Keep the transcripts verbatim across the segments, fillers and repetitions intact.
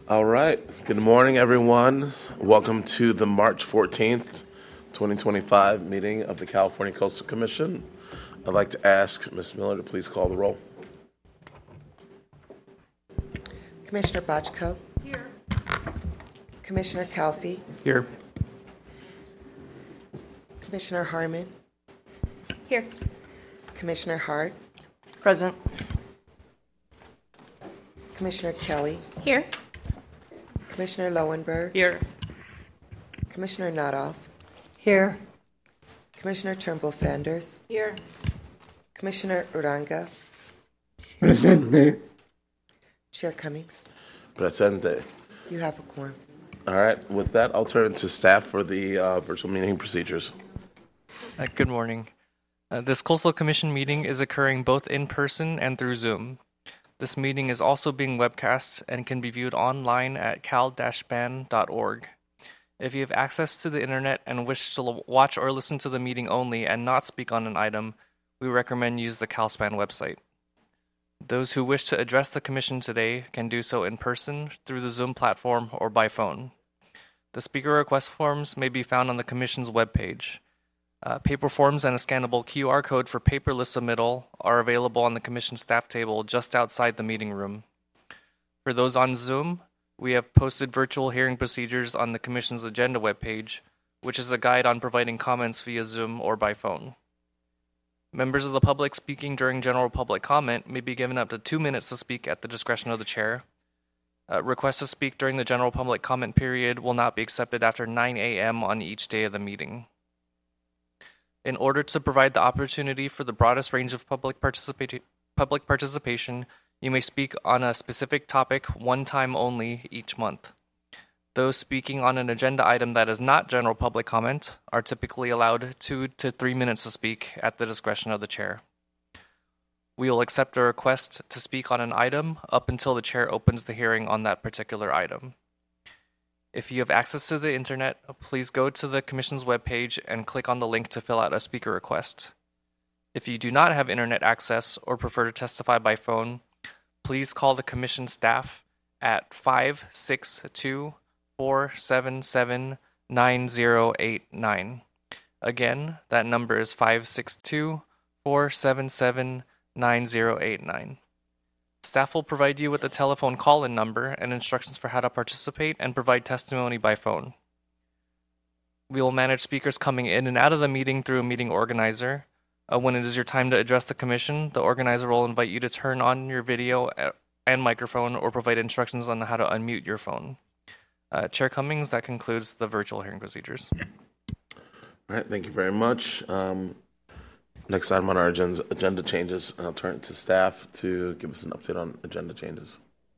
All right. Good morning, everyone. Welcome to the March fourteenth, twenty twenty-five meeting of the California Coastal Commission. I'd like to ask Miz Miller to please call the roll. Commissioner Bochco. Here. Commissioner Calfee. Here. Commissioner Harmon. Here. Commissioner Hart. Present. Commissioner Kelly. Here. Commissioner Lowenberg. Here. Commissioner Nuttall. Here. Commissioner Turnbull Sanders. Here. Commissioner Uranga. Presente. Chair Cummings. Presente. You have a quorum. All right. With that, I'll turn to staff for the uh, virtual meeting procedures. Uh, good morning. Uh, this Coastal Commission meeting is occurring both in person and through Zoom. This meeting is also being webcast and can be viewed online at cal dash ban dot org. If you have access to the internet and wish to l- watch or listen to the meeting only and not speak on an item, we recommend use the CalSpan website. Those who wish to address the Commission today can do so in person, through the Zoom platform, or by phone. The speaker request forms may be found on the Commission's webpage. Uh, paper forms and a scannable Q R code for paperless submittal are available on the Commission staff table just outside the meeting room. For those on Zoom, we have posted virtual hearing procedures on the Commission's agenda webpage, which is a guide on providing comments via Zoom or by phone. Members of the public speaking during general public comment may be given up to two minutes to speak at the discretion of the chair. Uh, requests to speak during the general public comment period will not be accepted after nine a.m. on each day of the meeting. In order to provide the opportunity for the broadest range of public, participa- public participation, you may speak on a specific topic one time only each month. Those speaking on an agenda item that is not general public comment are typically allowed two to three minutes to speak at the discretion of the chair. We will accept a request to speak on an item up until the chair opens the hearing on that particular item. If you have access to the internet, please go to the Commission's webpage and click on the link to fill out a speaker request. If you do not have internet access or prefer to testify by phone, please call the Commission staff at five six two, four seven seven, nine zero eight nine. Again, that number is five six two, four seven seven, nine zero eight nine. Staff will provide you with a telephone call-in number and instructions for how to participate and provide testimony by phone. We will manage speakers coming in and out of the meeting through a meeting organizer. Uh, when it is your time to address the Commission, the organizer will invite you to turn on your video and microphone or provide instructions on how to unmute your phone. Uh, Chair Cummings, that concludes the virtual hearing procedures. All right. Thank you very much. Um, Next item on our agenda, agenda changes. I'll turn it to staff to give us an update on agenda changes.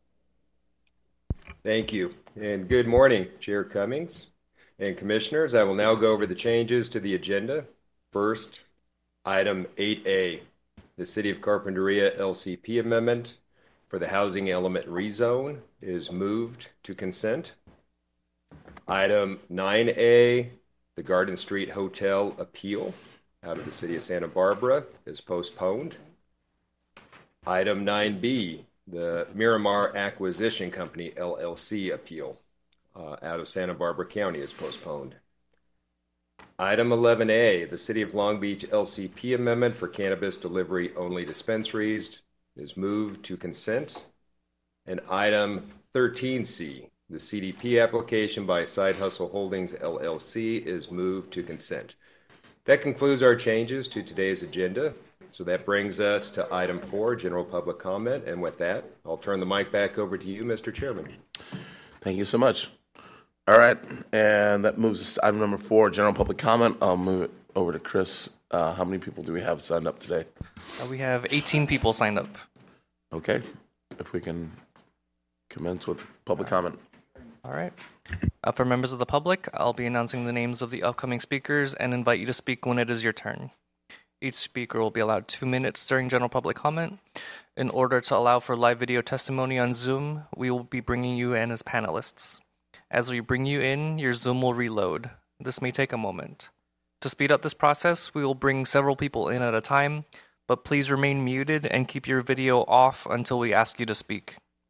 Thank you, and good morning, Chair Cummings and Commissioners. I will now go over the changes to the agenda. First, item eight A, the City of Carpinteria L C P amendment for the housing element rezone is moved to consent. Item nine A, the Garden Street Hotel appeal out of the City of Santa Barbara is postponed. Item nine B, the Miramar Acquisition Company L L C appeal uh, out of Santa Barbara County is postponed. Item eleven A, the City of Long Beach L C P amendment for cannabis delivery only dispensaries is moved to consent. And item thirteen C, the C D P application by Side Hustle Holdings L L C is moved to consent. That concludes our changes to today's agenda. So that brings us to item four, general public comment. And with that, I'll turn the mic back over to you, Mister Chairman. Thank you so much. All right. And that moves us to item number four, general public comment. I'll move it over to Chris. Uh, how many people do we have signed up today? Uh, we have eighteen people signed up. Okay. If we can commence with public comment. All right. Uh, for members of the public, I'll be announcing the names of the upcoming speakers and invite you to speak when it is your turn. Each speaker will be allowed two minutes during general public comment. In order to allow for live video testimony on Zoom, we will be bringing you in as panelists. As we bring you in, your Zoom will reload. This may take a moment. To speed up this process, we will bring several people in at a time, but please remain muted and keep your video off until we ask you to speak.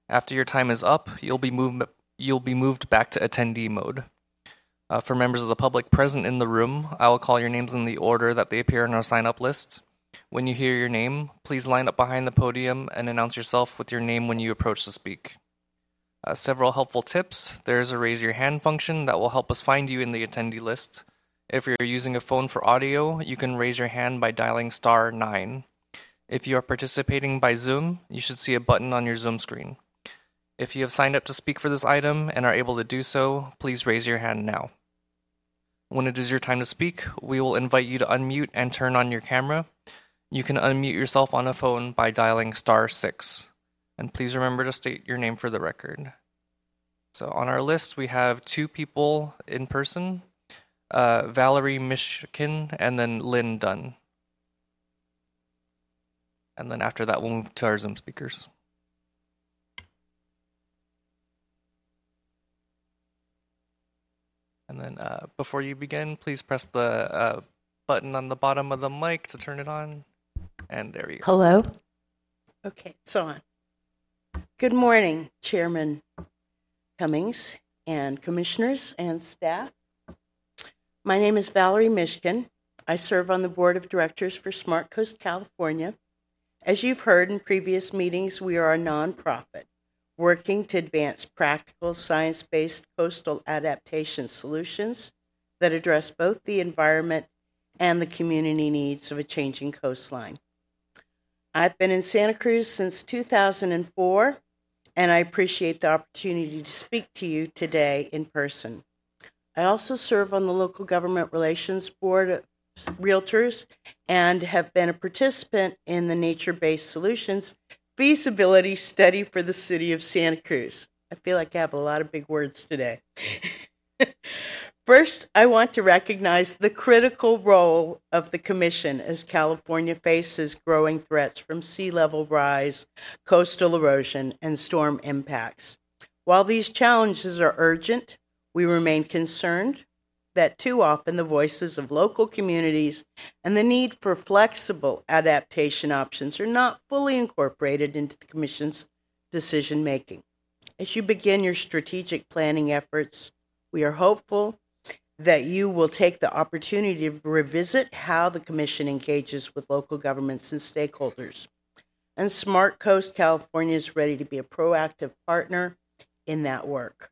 After your time is up, you'll be moved, you'll be moved back to attendee mode. Uh, for members of the public present in the room, I will call your names in the order that they appear on our sign-up list. When you hear your name, please line up behind the podium and announce yourself with your name when you approach to speak. Uh, several helpful tips. There's a raise your hand function that will help us find you in the attendee list. If you're using a phone for audio, you can raise your hand by dialing star nine. If you are participating by Zoom, you should see a button on your Zoom screen. If you have signed up to speak for this item and are able to do so, please raise your hand now. When it is your time to speak, we will invite you to unmute and turn on your camera. You can unmute yourself on a phone by dialing star six. And please remember to state your name for the record. So on our list, we have two people in person, uh, Valerie Mishkin and then Lynn Dunn. And then after that, we'll move to our Zoom speakers. And then uh, before you begin, please press the uh, button on the bottom of the mic to turn it on. And there we go. Hello? Okay, it's on. Good morning, Chairman Cummings and commissioners and staff. My name is Valerie Mishkin. I serve on the board of directors for Smart Coast California. As you've heard in previous meetings, we are a nonprofit working to advance practical science-based coastal adaptation solutions that address both the environment and the community needs of a changing coastline. I've been in Santa Cruz since two thousand four, and I appreciate the opportunity to speak to you today in person. I also serve on the local government relations board of realtors and have been a participant in the nature-based solutions feasibility study for the city of Santa Cruz. I feel like I have a lot of big words today. First, I want to recognize the critical role of the Commission as California faces growing threats from sea level rise, coastal erosion, and storm impacts. While these challenges are urgent, we remain concerned that too often the voices of local communities and the need for flexible adaptation options are not fully incorporated into the Commission's decision making. As you begin your strategic planning efforts, we are hopeful that you will take the opportunity to revisit how the Commission engages with local governments and stakeholders. And Smart Coast California is ready to be a proactive partner in that work.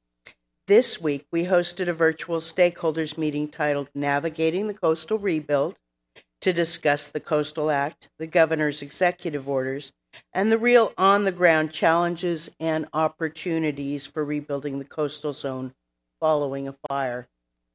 This week, we hosted a virtual stakeholders meeting titled Navigating the Coastal Rebuild to discuss the Coastal Act, the governor's executive orders, and the real on-the-ground challenges and opportunities for rebuilding the coastal zone following a fire.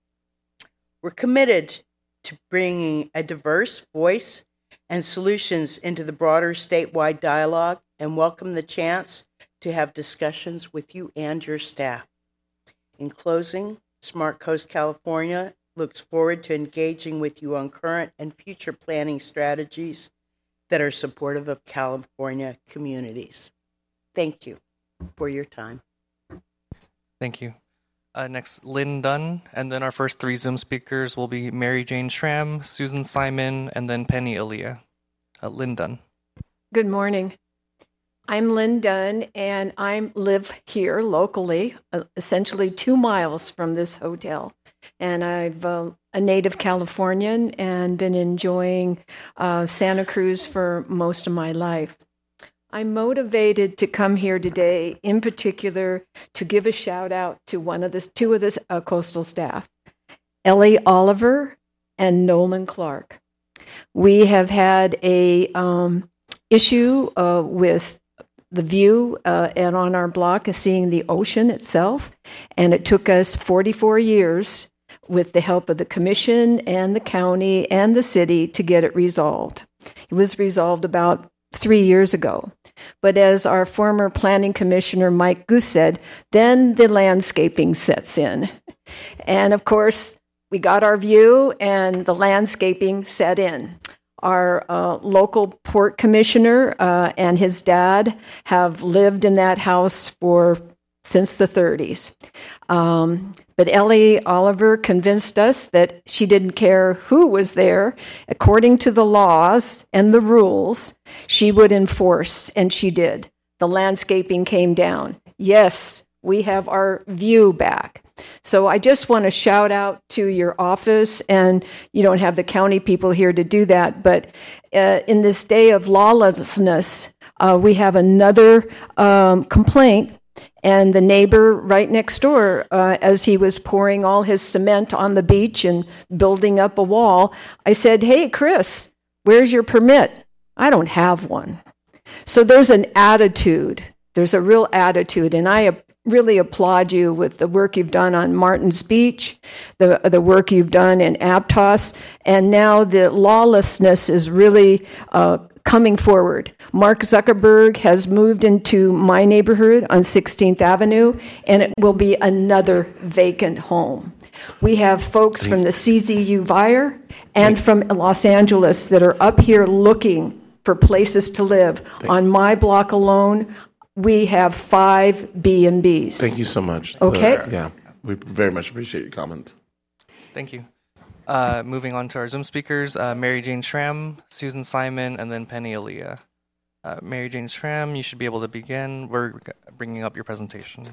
We're committed to bringing a diverse voice and solutions into the broader statewide dialogue and welcome the chance to have discussions with you and your staff. In closing, Smart Coast California looks forward to engaging with you on current and future planning strategies that are supportive of California communities. Thank you for your time. Thank you. Uh, next, Lynn Dunn, and then our first three Zoom speakers will be Mary Jane Schramm, Susan Simon, and then Penny Aaliyah. Uh, Lynn Dunn. Good morning. I'm Lynn Dunn, and I live here locally, uh, essentially two miles from this hotel. And I'm uh, a native Californian and been enjoying uh, Santa Cruz for most of my life. I'm motivated to come here today, in particular, to give a shout out to one of the two of the uh, coastal staff, Ellie Oliver and Nolan Clark. We have had a um, issue uh, with the view uh, and on our block is seeing the ocean itself, and it took us forty-four years with the help of the commission and the county and the city to get it resolved. It was resolved about three years ago. But as our former planning commissioner Mike Goose said, then the landscaping sets in. And of course, we got our view and the landscaping set in. Our uh, local port commissioner uh, and his dad have lived in that house for since the thirties. Um, but Ellie Oliver convinced us that she didn't care who was there. According to the laws and the rules, she would enforce, and she did. the landscaping came down. Yes, we have our view back. So I just want to shout out to your office, and you don't have the county people here to do that, but uh, in this day of lawlessness, uh, we have another um, complaint, and the neighbor right next door, uh, as he was pouring all his cement on the beach and building up a wall, I said, "Hey, Chris, where's your permit?" "I don't have one." So there's an attitude. There's a real attitude, and I really applaud you with the work you've done on Martins Beach, the the work you've done in Aptos, and now the lawlessness is really uh, coming forward. Mark Zuckerberg has moved into my neighborhood on sixteenth Avenue, and it will be another vacant home. We have folks from the C Z U Vire and from Los Angeles that are up here looking for places to live. On my block alone, we have five B and Bs. Thank you so much. Okay. Uh, yeah, we very much appreciate your comment. Thank you. Uh, moving on to our Zoom speakers, uh, Mary Jane Schramm, Susan Simon, and then Penny Aaliyah. Uh, Mary Jane Schramm, you should be able to begin. We're bringing up your presentation.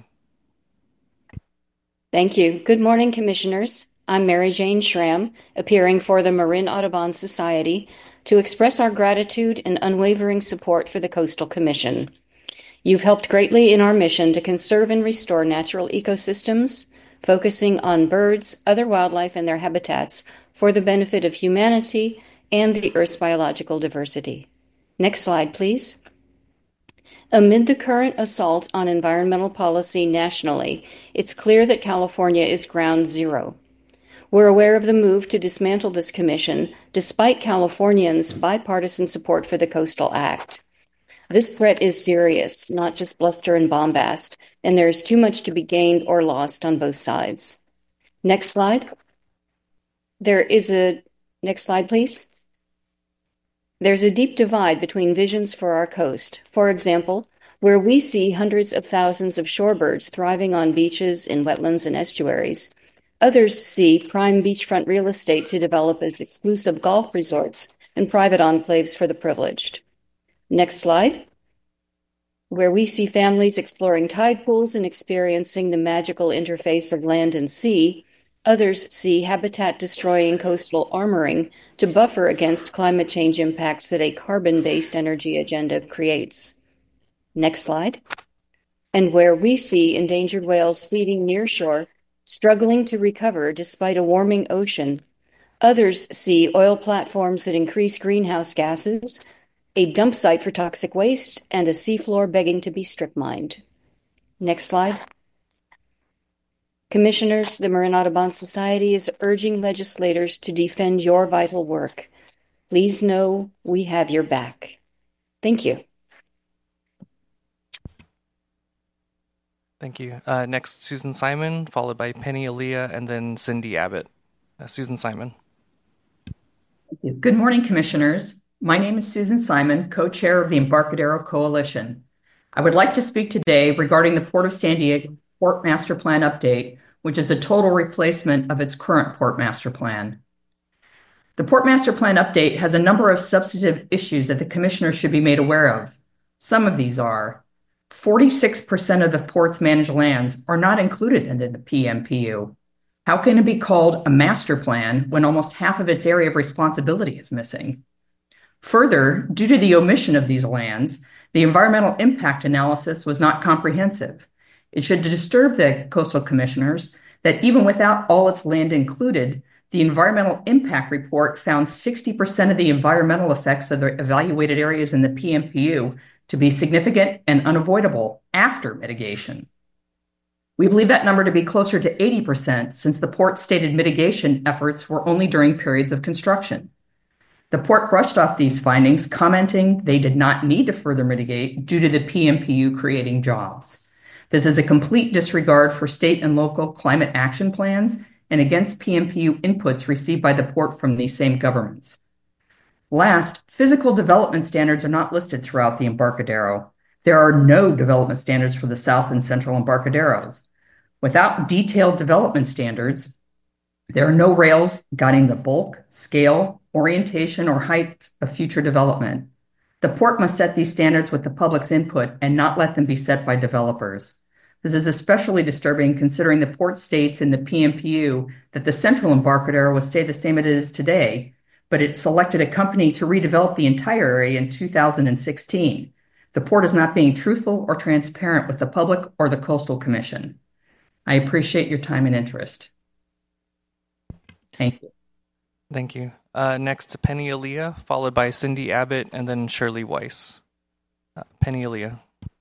Thank you. Good morning, Commissioners. I'm Mary Jane Schramm, appearing for the Marin Audubon Society to express our gratitude and unwavering support for the Coastal Commission. You've helped greatly in our mission to conserve and restore natural ecosystems, focusing on birds, other wildlife, and their habitats for the benefit of humanity and the Earth's biological diversity. Next slide, please. Amid the current assault on environmental policy nationally, it's clear that California is ground zero. We're aware of the move to dismantle this commission, despite Californians' bipartisan support for the Coastal Act. This threat is serious, not just bluster and bombast, and there is too much to be gained or lost on both sides. Next slide. There is a, next slide, please. There's a deep divide between visions for our coast. For example, where we see hundreds of thousands of shorebirds thriving on beaches, in wetlands, and estuaries, others see prime beachfront real estate to develop as exclusive golf resorts and private enclaves for the privileged. Next slide. Where we see families exploring tide pools and experiencing the magical interface of land and sea, others see habitat-destroying coastal armoring to buffer against climate change impacts that a carbon-based energy agenda creates. Next slide. And where we see endangered whales feeding near shore, struggling to recover despite a warming ocean, others see oil platforms that increase greenhouse gases, a dump site for toxic waste, and a seafloor begging to be strip mined. Next slide. Commissioners, the Marin Audubon Society is urging legislators to defend your vital work. Please know we have your back. Thank you. Thank you. Uh, next, Susan Simon, followed by Penny Aaliyah, and then Cindy Abbott. Uh, Susan Simon. Good morning, Commissioners. My name is Susan Simon, co-chair of the Embarcadero Coalition. I would like to speak today regarding the Port of San Diego Port Master Plan update, which is a total replacement of its current Port Master Plan. The Port Master Plan update has a number of substantive issues that the Commissioners should be made aware of. Some of these are forty-six percent of the port's managed lands are not included in the P M P U. How can it be called a master plan when almost half of its area of responsibility is missing? Further, due to the omission of these lands, the environmental impact analysis was not comprehensive. It should disturb the Coastal Commissioners that even without all its land included, the environmental impact report found sixty percent of the environmental effects of the evaluated areas in the P M P U to be significant and unavoidable after mitigation. We believe that number to be closer to eighty percent since the port stated mitigation efforts were only during periods of construction. The port brushed off these findings, commenting they did not need to further mitigate due to the P M P U creating jobs. This is a complete disregard for state and local climate action plans and against P M P U inputs received by the port from these same governments. Last, physical development standards are not listed throughout the Embarcadero. There are no development standards for the South and Central Embarcaderos. Without detailed development standards, there are no rails guiding the bulk, scale, orientation, or height of future development. The port must set these standards with the public's input and not let them be set by developers. This is especially disturbing considering the port states in the P M P U that the central Embarcadero will stay the same as it is today, but it selected a company to redevelop the entire area in two thousand sixteen. The port is not being truthful or transparent with the public or the Coastal Commission. I appreciate your time and interest. Thank you. Thank you. Uh, next to Penny Aaliyah, followed by Cindy Abbott, and then Shirley Weiss. Uh, Penny Aaliyah.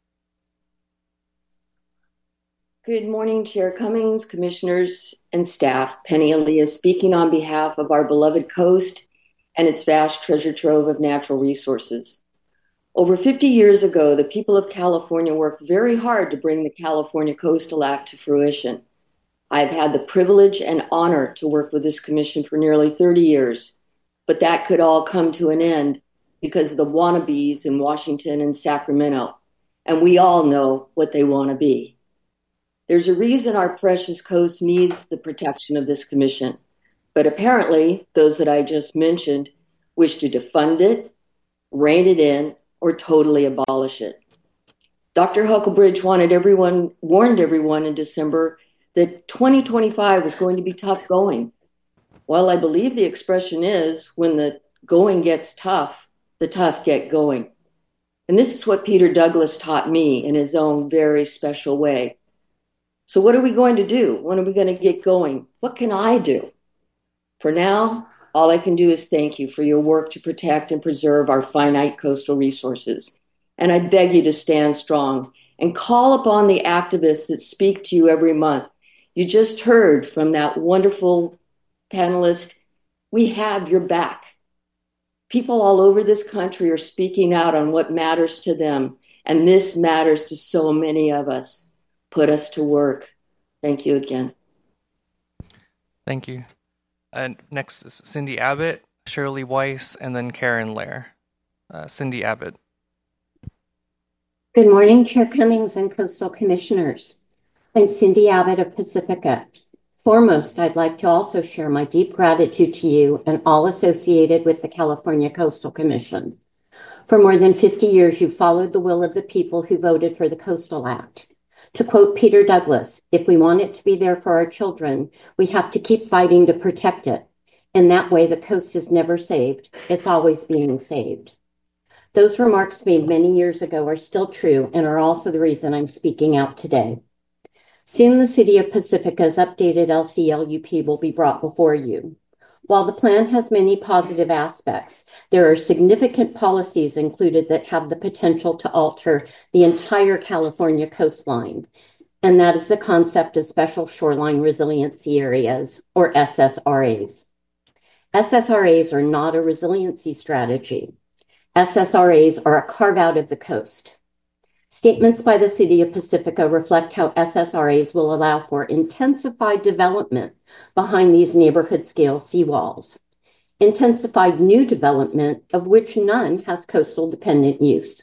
Good morning, Chair Cummings, commissioners, and staff. Penny Aaliyah speaking on behalf of our beloved coast and its vast treasure trove of natural resources. Over fifty years ago, the people of California worked very hard to bring the California Coastal Act to fruition. I've had the privilege and honor to work with this commission for nearly thirty years, but that could all come to an end because of the wannabes in Washington and Sacramento, and we all know what they want to be. There's a reason our precious coast needs the protection of this commission, but apparently those that I just mentioned wish to defund it, rein it in, or totally abolish it. Doctor Hucklebridge wanted everyone, warned everyone in December that twenty twenty-five was going to be tough going. Well, I believe the expression is, when the going gets tough, the tough get going. And this is what Peter Douglas taught me in his own very special way. So what are we going to do? When are we going to get going? What can I do? For now, all I can do is thank you for your work to protect and preserve our finite coastal resources. And I beg you to stand strong and call upon the activists that speak to you every month. You just heard from that wonderful panelist, we have your back. People all over this country are speaking out on what matters to them, and this matters to so many of us. Put us to work. Thank you again. Thank you. And next is Cindy Abbott, Shirley Weiss, and then Karen Lair. Uh, Cindy Abbott. Good morning, Chair Cummings and Coastal Commissioners. I'm Cindy Abbott of Pacifica. Foremost, I'd like to also share my deep gratitude to you and all associated with the California Coastal Commission. For more than fifty years, you've followed the will of the people who voted for the Coastal Act. To quote Peter Douglas, if we want it to be there for our children, we have to keep fighting to protect it. In that way, the coast is never saved. It's always being saved. Those remarks made many years ago are still true and are also the reason I'm speaking out today. Soon the City of Pacifica's updated L C L U P will be brought before you. While the plan has many positive aspects, there are significant policies included that have the potential to alter the entire California coastline, and that is the concept of Special Shoreline Resiliency Areas, or S S R As. S S R As are not a resiliency strategy. S S R As are a carve-out of the coast. Statements by the City of Pacifica reflect how S S R As will allow for intensified development behind these neighborhood-scale seawalls, intensified new development of which none has coastal-dependent use.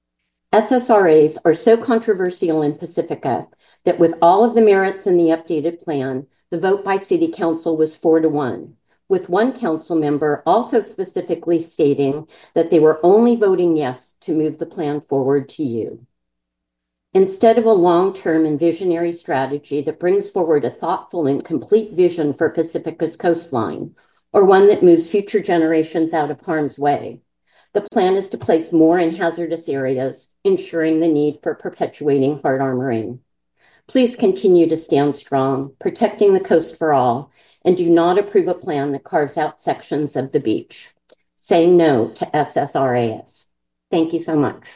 S S R As are so controversial in Pacifica that with all of the merits in the updated plan, the vote by City Council was four to one, with one council member also specifically stating that they were only voting yes to move the plan forward to you. Instead of a long-term and visionary strategy that brings forward a thoughtful and complete vision for Pacifica's coastline, or one that moves future generations out of harm's way, the plan is to place more in hazardous areas, ensuring the need for perpetuating hard armoring. Please continue to stand strong, protecting the coast for all, and do not approve a plan that carves out sections of the beach. Say no to S S R As. Thank you so much.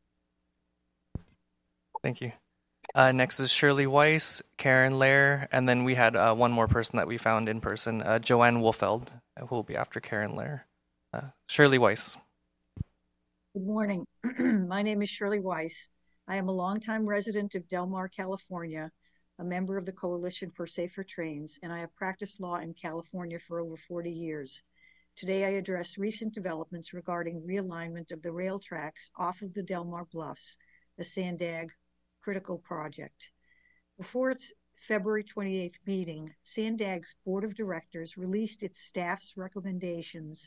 Thank you. Uh, next is Shirley Weiss, Karen Lair, and then we had uh, one more person that we found in person, uh, Joanne Wolfeld, who will be after Karen Lair. Uh, Shirley Weiss. Good morning. My name is Shirley Weiss. I am a longtime resident of Del Mar, California, a member of the Coalition for Safer Trains, and I have practiced law in California for over forty years. Today, I address recent developments regarding realignment of the rail tracks off of the Del Mar Bluffs, the Sandag Critical Project. Before its February twenty-eighth meeting, Sandag's Board of Directors released its staff's recommendations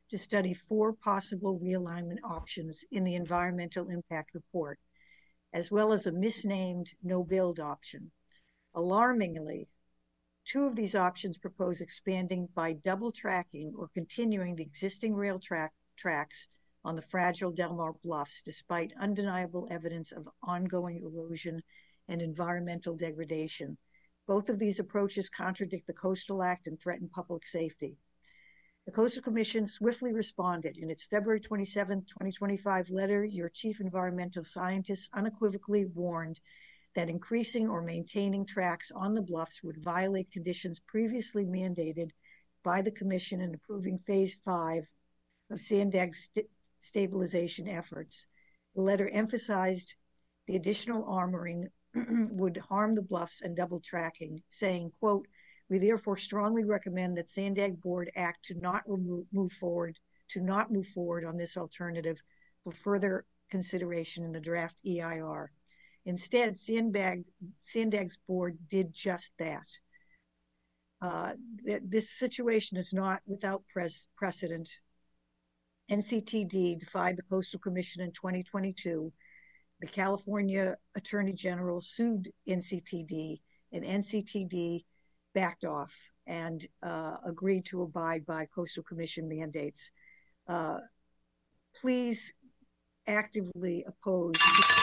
to study four possible realignment options in the environmental impact report, as well as a misnamed no-build option. Alarmingly, two of these options propose expanding by double tracking or continuing the existing rail track tracks on the fragile Delmar Bluffs, despite undeniable evidence of ongoing erosion and environmental degradation. Both of these approaches contradict the Coastal Act and threaten public safety. The Coastal Commission swiftly responded. In its February twenty-seventh, twenty twenty-five letter, your chief environmental scientist unequivocally warned that increasing or maintaining tracks on the bluffs would violate conditions previously mandated by the Commission in approving Phase five of Sandag's st- stabilization efforts. The letter emphasized the additional armoring would harm the bluffs and double tracking, saying, quote, "We therefore strongly recommend that Sandag Board act to not remove, move forward, to not move forward on this alternative for further consideration in the draft E I R." Instead, Sandag, Sandag's board did just that. Uh, th- this situation is not without pres- precedent. N C T D defied the Coastal Commission in twenty twenty-two. The California Attorney General sued N C T D, and N C T D backed off and uh, agreed to abide by Coastal Commission mandates. Uh, please actively oppose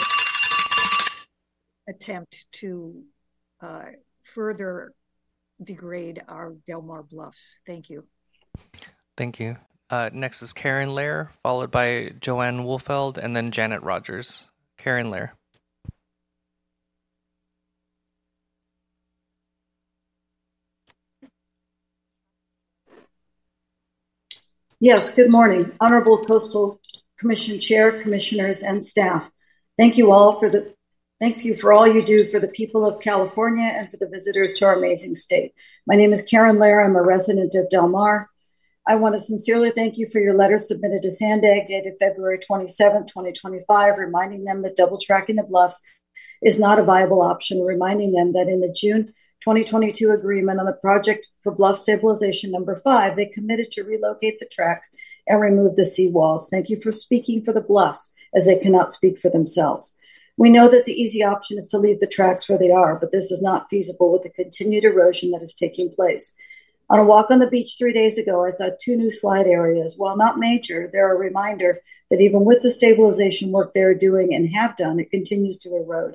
attempt to uh, further degrade our Delmar Bluffs. Thank you. Thank you. Uh, next is Karen Lair, followed by Joanne Wolfeld, and then Janet Rogers. Karen Lair. Yes, good morning. Honorable Coastal Commission Chair, Commissioners, and staff. Thank you all for the Thank you for all you do for the people of California and for the visitors to our amazing state. My name is Karen Lair. I'm a resident of Del Mar. I want to sincerely thank you for your letter submitted to Sandag dated February twenty-seventh, twenty twenty-five, reminding them that double tracking the bluffs is not a viable option, reminding them that in the June twenty twenty-two agreement on the project for bluff stabilization number five, they committed to relocate the tracks and remove the seawalls. Thank you for speaking for the bluffs, as they cannot speak for themselves. We know that the easy option is to leave the tracks where they are, but this is not feasible with the continued erosion that is taking place. On a walk on the beach three days ago, I saw two new slide areas. While not major, they're a reminder that even with the stabilization work they're doing and have done, it continues to erode.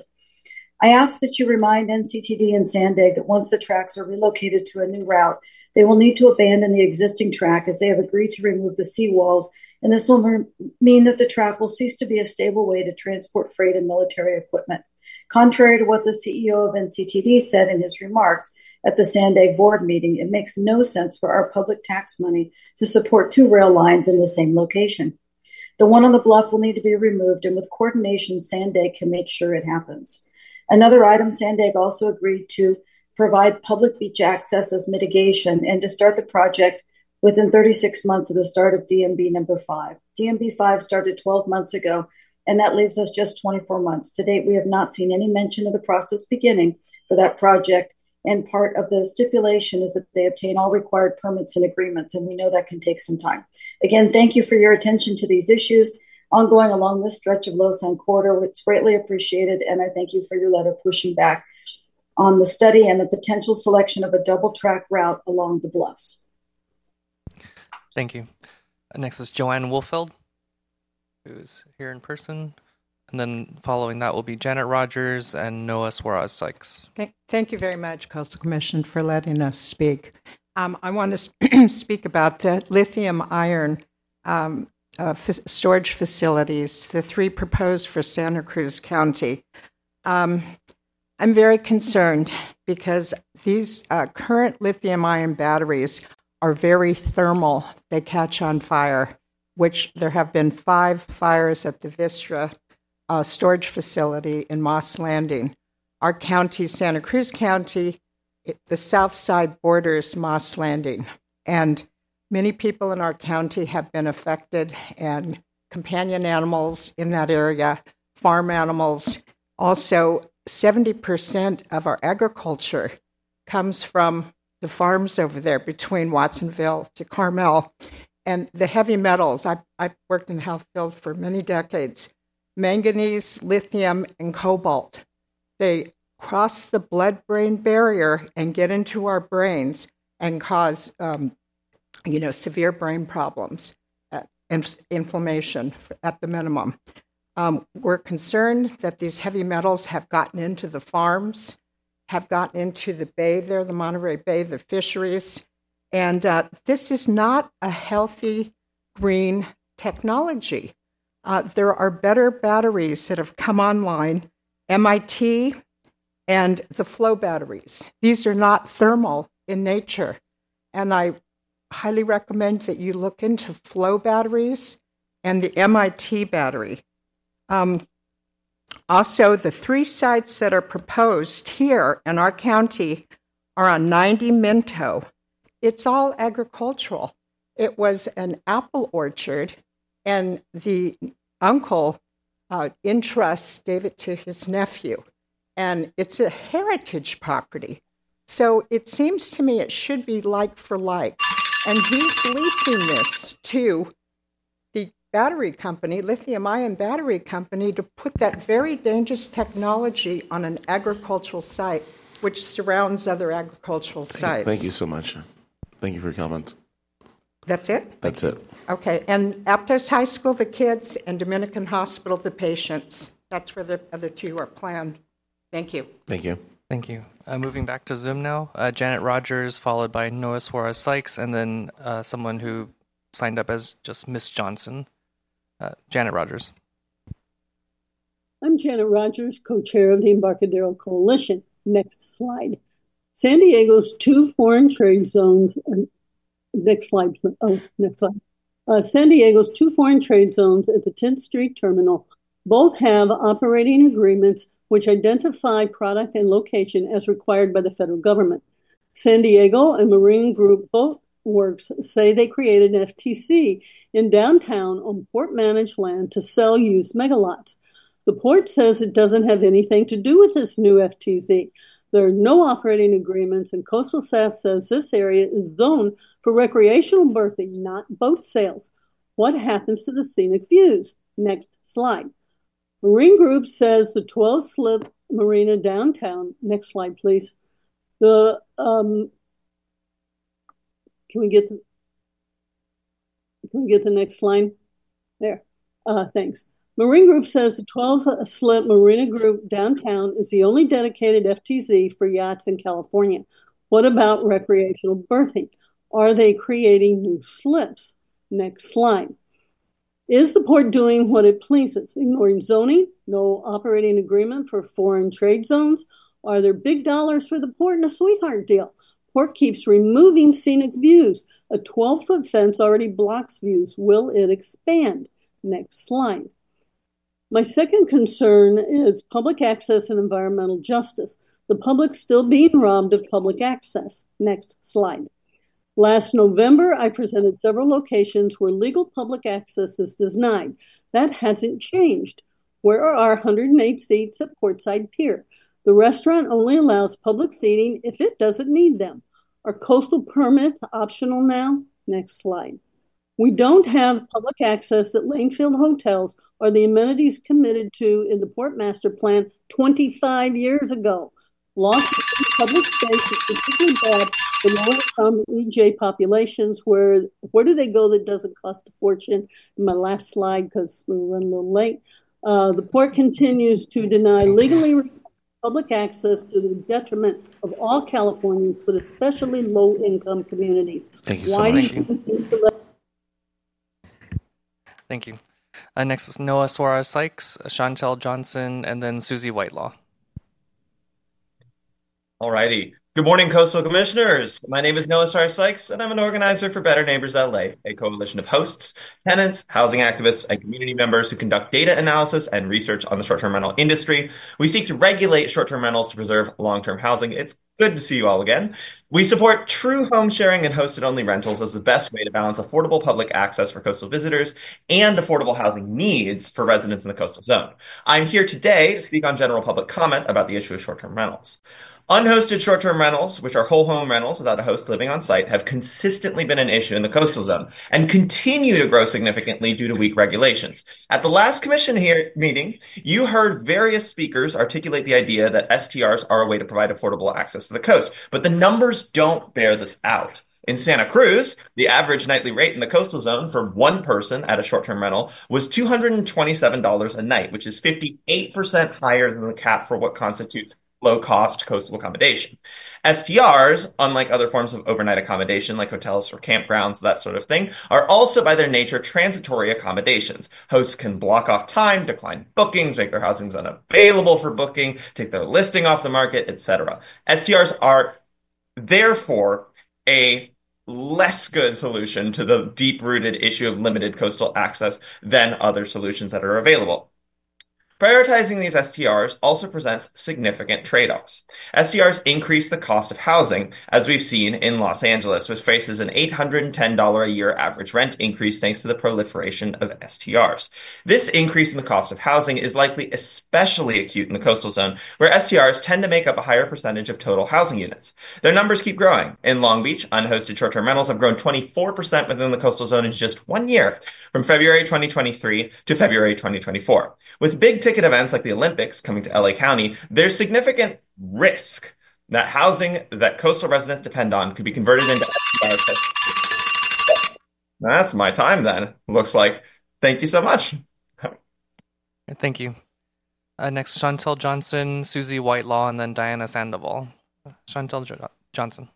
I ask that you remind N C T D and Sandag that once the tracks are relocated to a new route, they will need to abandon the existing track as they have agreed to remove the seawalls, and this will mean that the track will cease to be a stable way to transport freight and military equipment. Contrary to what the C E O of N C T D said in his remarks at the Sandag board meeting, it makes no sense for our public tax money to support two rail lines in the same location. The one on the bluff will need to be removed, and with coordination, Sandag can make sure it happens. Another item, Sandag also agreed to provide public beach access as mitigation and to start the project within thirty-six months of the start of D M B number five. D M B five started twelve months ago, and that leaves us just twenty-four months. To date, we have not seen any mention of the process beginning for that project, and part of the stipulation is that they obtain all required permits and agreements, and we know that can take some time. Again, thank you for your attention to these issues ongoing along this stretch of Lausanne Corridor. It's greatly appreciated, and I thank you for your letter pushing back on the study and the potential selection of a double track route along the bluffs. Thank you. Next is Joanne Wolfeld, who is here in person. And then following that will be Janet Rogers and Noah Suarez Sykes. Thank, thank you very much, Coastal Commission, for letting us speak. Um, I want to speak about the lithium iron um, uh, f- storage facilities, the three proposed for Santa Cruz County. Um, I'm very concerned because these uh, current lithium ion batteries are very thermal. They catch on fire, which there have been five fires at the Vistra uh, storage facility in Moss Landing. Our county, Santa Cruz County, it, the south side borders Moss Landing. And many people in our county have been affected, and companion animals in that area, farm animals. Also, seventy percent of our agriculture comes from the farms over there between Watsonville to Carmel. and the heavy metals, I've, I've worked in the health field for many decades, manganese, lithium, and cobalt. They cross the blood-brain barrier and get into our brains and cause, um, you know, severe brain problems, uh, and inflammation at the minimum. Um, we're concerned that these heavy metals have gotten into the farms, have gotten into the bay there, the Monterey Bay, the fisheries, and uh, this is not a healthy green technology. Uh, there are better batteries that have come online, M I T and the flow batteries. These are not thermal in nature, and I highly recommend that you look into flow batteries and the M I T battery. Um, also, the three sites that are proposed here in our county are on ninety Minto. It's all agricultural. It was an apple orchard, and the uncle uh, in trust gave it to his nephew, and it's a heritage property. So it seems to me it should be like for like, and he's leasing this to the battery company, lithium-ion battery company, to put that very dangerous technology on an agricultural site, which surrounds other agricultural sites. Thank you so much. Thank you for your comments. That's it? That's it. Okay, and Aptos High School, the kids, and Dominican Hospital, the patients. That's where the other two are planned. Thank you. Thank you. Thank you. Uh, moving back to Zoom now, uh, Janet Rogers, followed by Noah Suarez Sykes, and then uh, someone who signed up as just Miss Johnson. Uh, Janet Rogers. I'm Janet Rogers, co-chair of the Embarcadero Coalition. Next slide. San Diego's two foreign trade zones. Uh, next slide. Oh, next slide. Uh, San Diego's two foreign trade zones at the tenth Street Terminal both have operating agreements which identify product and location as required by the federal government. San Diego and Marine Group Boat Works say they created an F T C in downtown on port-managed land to sell used megalots. The port says it doesn't have anything to do with this new F T C. There are no operating agreements, and coastal staff says this area is zoned for recreational berthing, not boat sales. What happens to the scenic views? Next slide. Marine Group says the twelve slip marina downtown. Next slide, please. The um, can we get the, can we get the next slide? There. Uh, thanks. Marine Group says the twelve slip Marina Group downtown is the only dedicated F T Z for yachts in California. What about recreational berthing? Are they creating new slips? Next slide. Is the port doing what it pleases? Ignoring zoning? No operating agreement for foreign trade zones? Are there big dollars for the port and a sweetheart deal? Port keeps removing scenic views. A twelve-foot fence already blocks views. Will it expand? Next slide. My second concern is public access and environmental justice. The public's still being robbed of public access. Next slide. Last November, I presented several locations where legal public access is denied. That hasn't changed. Where are our one hundred eight seats at Portside Pier? The restaurant only allows public seating if it doesn't need them. Are coastal permits optional now? Next slide. We don't have public access at Lanefield hotels or the amenities committed to in the Port Master Plan twenty-five years ago. Loss of public space is particularly bad for lower-income E J populations. Where where do they go that doesn't cost a fortune? In my last slide, because we were running a little late. Uh, the port continues to deny legally public access to the detriment of all Californians, but especially low-income communities. Thank you so Why much. do you think to let Thank you. Uh, next is Noah Suarez Sykes, Chantel Johnson, and then Susie Whitelaw. Alrighty. Good morning, Coastal Commissioners. My name is Noah Suarez Sykes, and I'm an organizer for Better Neighbors L A, a coalition of hosts, tenants, housing activists, and community members who conduct data analysis and research on the short-term rental industry. We seek to regulate short-term rentals to preserve long-term housing. It's Good to see you all again. We support true home sharing and hosted-only rentals as the best way to balance affordable public access for coastal visitors and affordable housing needs for residents in the coastal zone. I'm here today to speak on general public comment about the issue of short-term rentals. Unhosted short-term rentals, which are whole home rentals without a host living on site, have consistently been an issue in the coastal zone and continue to grow significantly due to weak regulations. At the last commission here meeting, you heard various speakers articulate the idea that S T Rs are a way to provide affordable access to the coast, but the numbers don't bear this out. In Santa Cruz, the average nightly rate in the coastal zone for one person at a short-term rental was two hundred twenty-seven dollars a night, which is fifty-eight percent higher than the cap for what constitutes low-cost coastal accommodation. S T Rs, unlike other forms of overnight accommodation like hotels or campgrounds, that sort of thing, are also by their nature transitory accommodations. Hosts can block off time, decline bookings, make their housings unavailable for booking, take their listing off the market, et cetera. S T Rs are therefore a less good solution to the deep-rooted issue of limited coastal access than other solutions that are available. Prioritizing these S T Rs also presents significant trade-offs. S T Rs increase the cost of housing, as we've seen in Los Angeles, which faces an eight hundred ten dollars a year average rent increase thanks to the proliferation of S T Rs. This increase in the cost of housing is likely especially acute in the coastal zone, where S T Rs tend to make up a higher percentage of total housing units. Their numbers keep growing. In Long Beach, unhosted short-term rentals have grown twenty-four percent within the coastal zone in just one year, from February twenty twenty-three to February twenty twenty-four. With big ticket events like the Olympics coming to L A County, there's significant risk that housing that coastal residents depend on could be converted into S T Rs. That's my time then, looks like. Thank you so much. Thank you. Uh, next, Chantel Johnson, Susie Whitelaw, and then Diana Sandoval. Chantel jo- Johnson.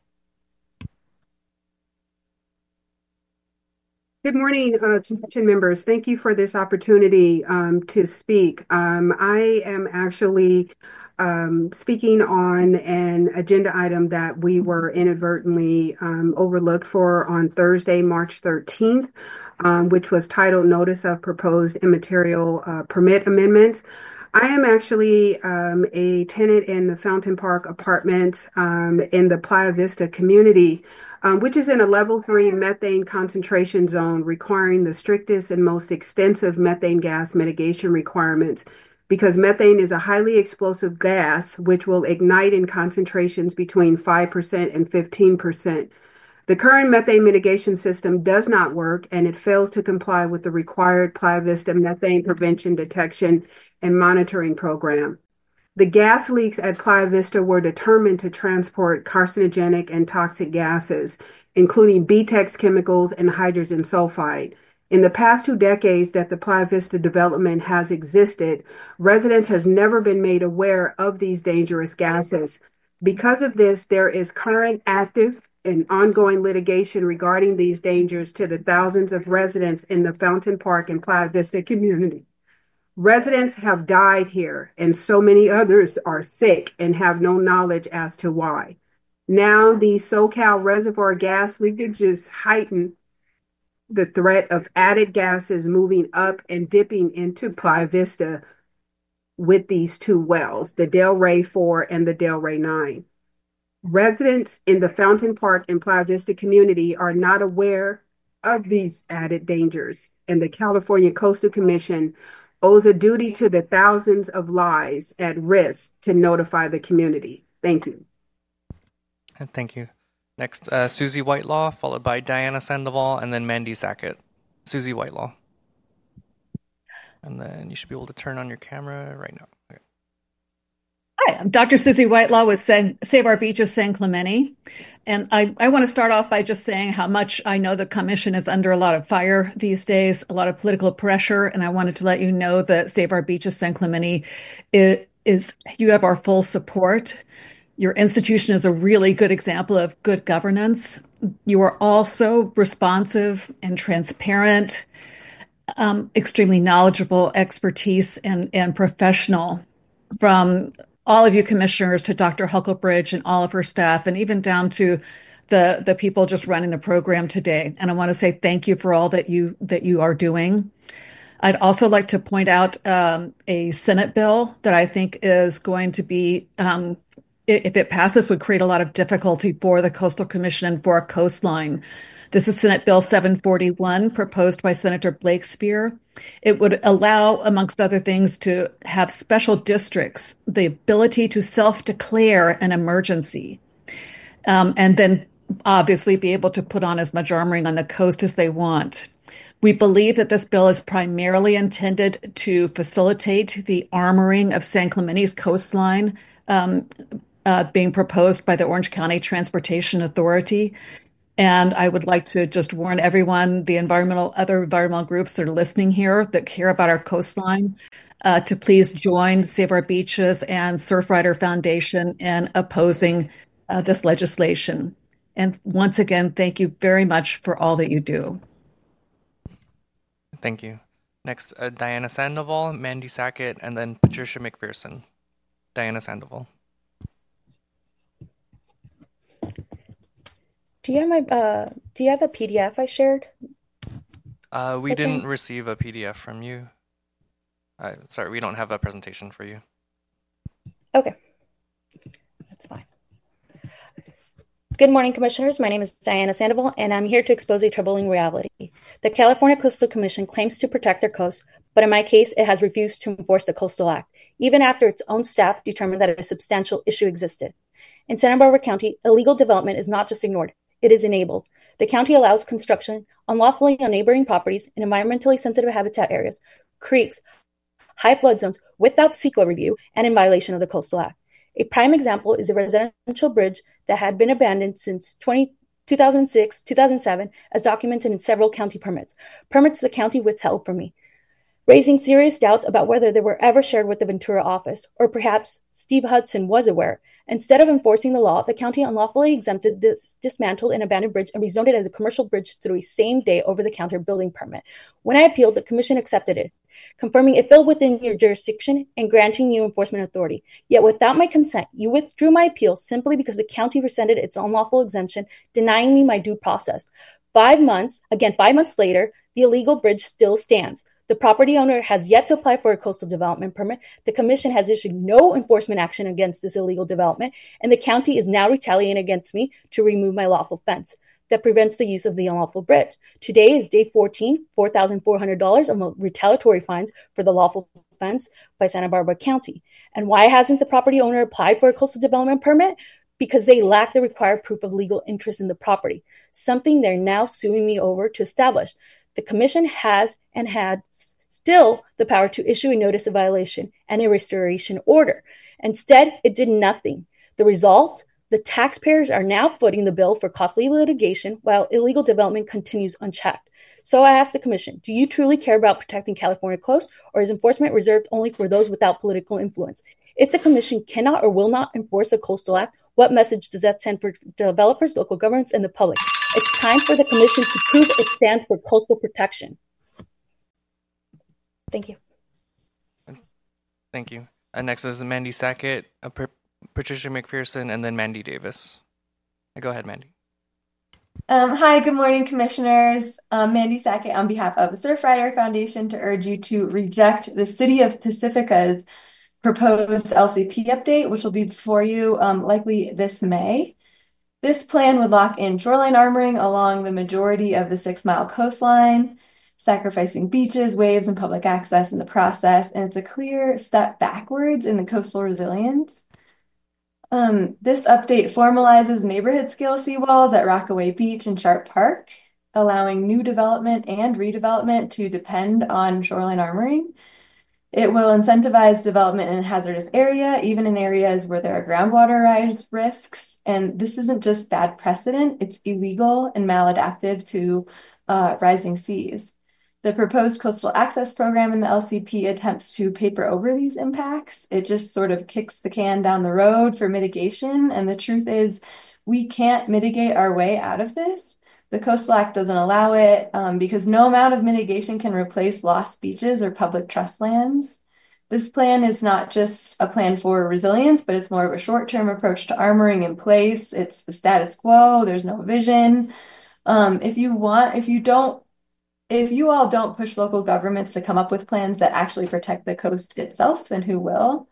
Good morning, uh, commission members. Thank you for this opportunity um, to speak. Um, I am actually um, speaking on an agenda item that we were inadvertently um, overlooked for on Thursday, March thirteenth, um, which was titled Notice of Proposed Immaterial uh, Permit Amendments. I am actually um, a tenant in the Fountain Park Apartments um, in the Playa Vista community, Um, which is in a level three methane concentration zone requiring the strictest and most extensive methane gas mitigation requirements because methane is a highly explosive gas which will ignite in concentrations between five percent and fifteen percent. The current methane mitigation system does not work and it fails to comply with the required Playa Vista methane prevention, detection, and monitoring program. The gas leaks at Playa Vista were determined to transport carcinogenic and toxic gases, including B TEX chemicals and hydrogen sulfide. In the past two decades that the Playa Vista development has existed, residents has never been made aware of these dangerous gases. Because of this, there is current active and ongoing litigation regarding these dangers to the thousands of residents in the Fountain Park and Playa Vista community. Residents have died here, and so many others are sick and have no knowledge as to why. Now, these SoCal reservoir gas leakages heighten the threat of added gases moving up and dipping into Playa Vista with these two wells, the Delray four and the Delray nine. Residents in the Fountain Park and Playa Vista community are not aware of these added dangers, and the California Coastal Commission owes a duty to the thousands of lives at risk to notify the community. Thank you. Thank you. Next, uh, Susie Whitelaw, followed by Diana Sandoval, and then Mandy Sackett. Susie Whitelaw. And then you should be able to turn on your camera right now. Okay. Hi, I'm Doctor Susie Whitelaw with San, Save Our Beaches San Clemente. And I, I want to start off by just saying how much I know the commission is under a lot of fire these days, a lot of political pressure. And I wanted to let you know that Save Our Beaches San Clemente is, is you have our full support. Your institution is a really good example of good governance. You are also responsive and transparent, um, extremely knowledgeable, expertise, and, and professional from all of you commissioners to Doctor Huckelbridge and all of her staff, and even down to the, the people just running the program today. And I want to say thank you for all that you that you are doing. I'd also like to point out um, a Senate bill that I think is going to be um, if it passes, would create a lot of difficulty for the Coastal Commission and for a coastline. This is Senate Bill seven forty-one, proposed by Senator Blakespear. It would allow, amongst other things, to have special districts, the ability to self-declare an emergency, um, and then obviously be able to put on as much armoring on the coast as they want. We believe that this bill is primarily intended to facilitate the armoring of San Clemente's coastline, um, uh, being proposed by the Orange County Transportation Authority. And I would like to just warn everyone, the environmental, other environmental groups that are listening here that care about our coastline, uh, to please join Save Our Beaches and Surfrider Foundation in opposing uh, this legislation. And once again, thank you very much for all that you do. Thank you. Next, uh, Diana Sandoval, Mandy Sackett, and then Patricia McPherson. Diana Sandoval. Do you have my? Uh, do you have the P D F I shared? Uh, we By didn't chance? receive a P D F from you. Uh, sorry, we don't have a presentation for you. Okay, that's fine. Good morning, Commissioners. My name is Diana Sandoval, and I'm here to expose a troubling reality. The California Coastal Commission claims to protect their coast, but in my case, it has refused to enforce the Coastal Act, even after its own staff determined that a substantial issue existed. In Santa Barbara County, illegal development is not just ignored, it is enabled. The county allows construction unlawfully on neighboring properties in environmentally sensitive habitat areas, creeks, high flood zones, without C E Q A review, and in violation of the Coastal Act. A prime example is a residential bridge that had been abandoned since two thousand six, two thousand seven, as documented in several county permits, permits the county withheld from me, raising serious doubts about whether they were ever shared with the Ventura office, or perhaps Steve Hudson was aware. Instead of enforcing the law, the county unlawfully exempted this dismantled and abandoned bridge and rezoned it as a commercial bridge through a same-day over-the-counter building permit. When I appealed, the commission accepted it, confirming it fell within your jurisdiction and granting you enforcement authority. Yet without my consent, you withdrew my appeal simply because the county rescinded its unlawful exemption, denying me my due process. Five months, again, five months later, the illegal bridge still stands. The property owner has yet to apply for a coastal development permit. The commission has issued no enforcement action against this illegal development, and the county is now retaliating against me to remove my lawful fence that prevents the use of the unlawful bridge. Today is day fourteen, four thousand four hundred dollars of retaliatory fines for the lawful fence by Santa Barbara County. And why hasn't the property owner applied for a coastal development permit? Because they lack the required proof of legal interest in the property, something they're now suing me over to establish. The commission has and had still the power to issue a notice of violation and a restoration order. Instead, it did nothing. The result? The taxpayers are now footing the bill for costly litigation while illegal development continues unchecked. So I ask the commission, do you truly care about protecting California coast, or is enforcement reserved only for those without political influence? If the commission cannot or will not enforce the Coastal Act, what message does that send for developers, local governments, and the public? It's time for the commission to prove it stands for coastal protection. Thank you. Thank you. Uh, next is Mandy Sackett, uh, P- Patricia McPherson, and then Mandy Davis. Uh, Go ahead, Mandy. Um, hi, good morning, commissioners. Um, Mandy Sackett on behalf of the Surfrider Foundation to urge you to reject the City of Pacifica's proposed L C P update, which will be before you um, likely this May. This plan would lock in shoreline armoring along the majority of the six-mile coastline, sacrificing beaches, waves, and public access in the process, and it's a clear step backwards in the coastal resilience. Um, this update formalizes neighborhood-scale seawalls at Rockaway Beach and Sharp Park, allowing new development and redevelopment to depend on shoreline armoring. It will incentivize development in a hazardous area, even in areas where there are groundwater rise risks. And this isn't just bad precedent, it's illegal and maladaptive to uh, rising seas. The proposed coastal access program in the L C P attempts to paper over these impacts. It just sort of kicks the can down the road for mitigation. And the truth is, we can't mitigate our way out of this. The Coastal Act doesn't allow it um, because no amount of mitigation can replace lost beaches or public trust lands. This plan is not just a plan for resilience, but it's more of a short-term approach to armoring in place. It's the status quo. There's no vision. Um, if you want, if you don't, if you all don't push local governments to come up with plans that actually protect the coast itself, then who will?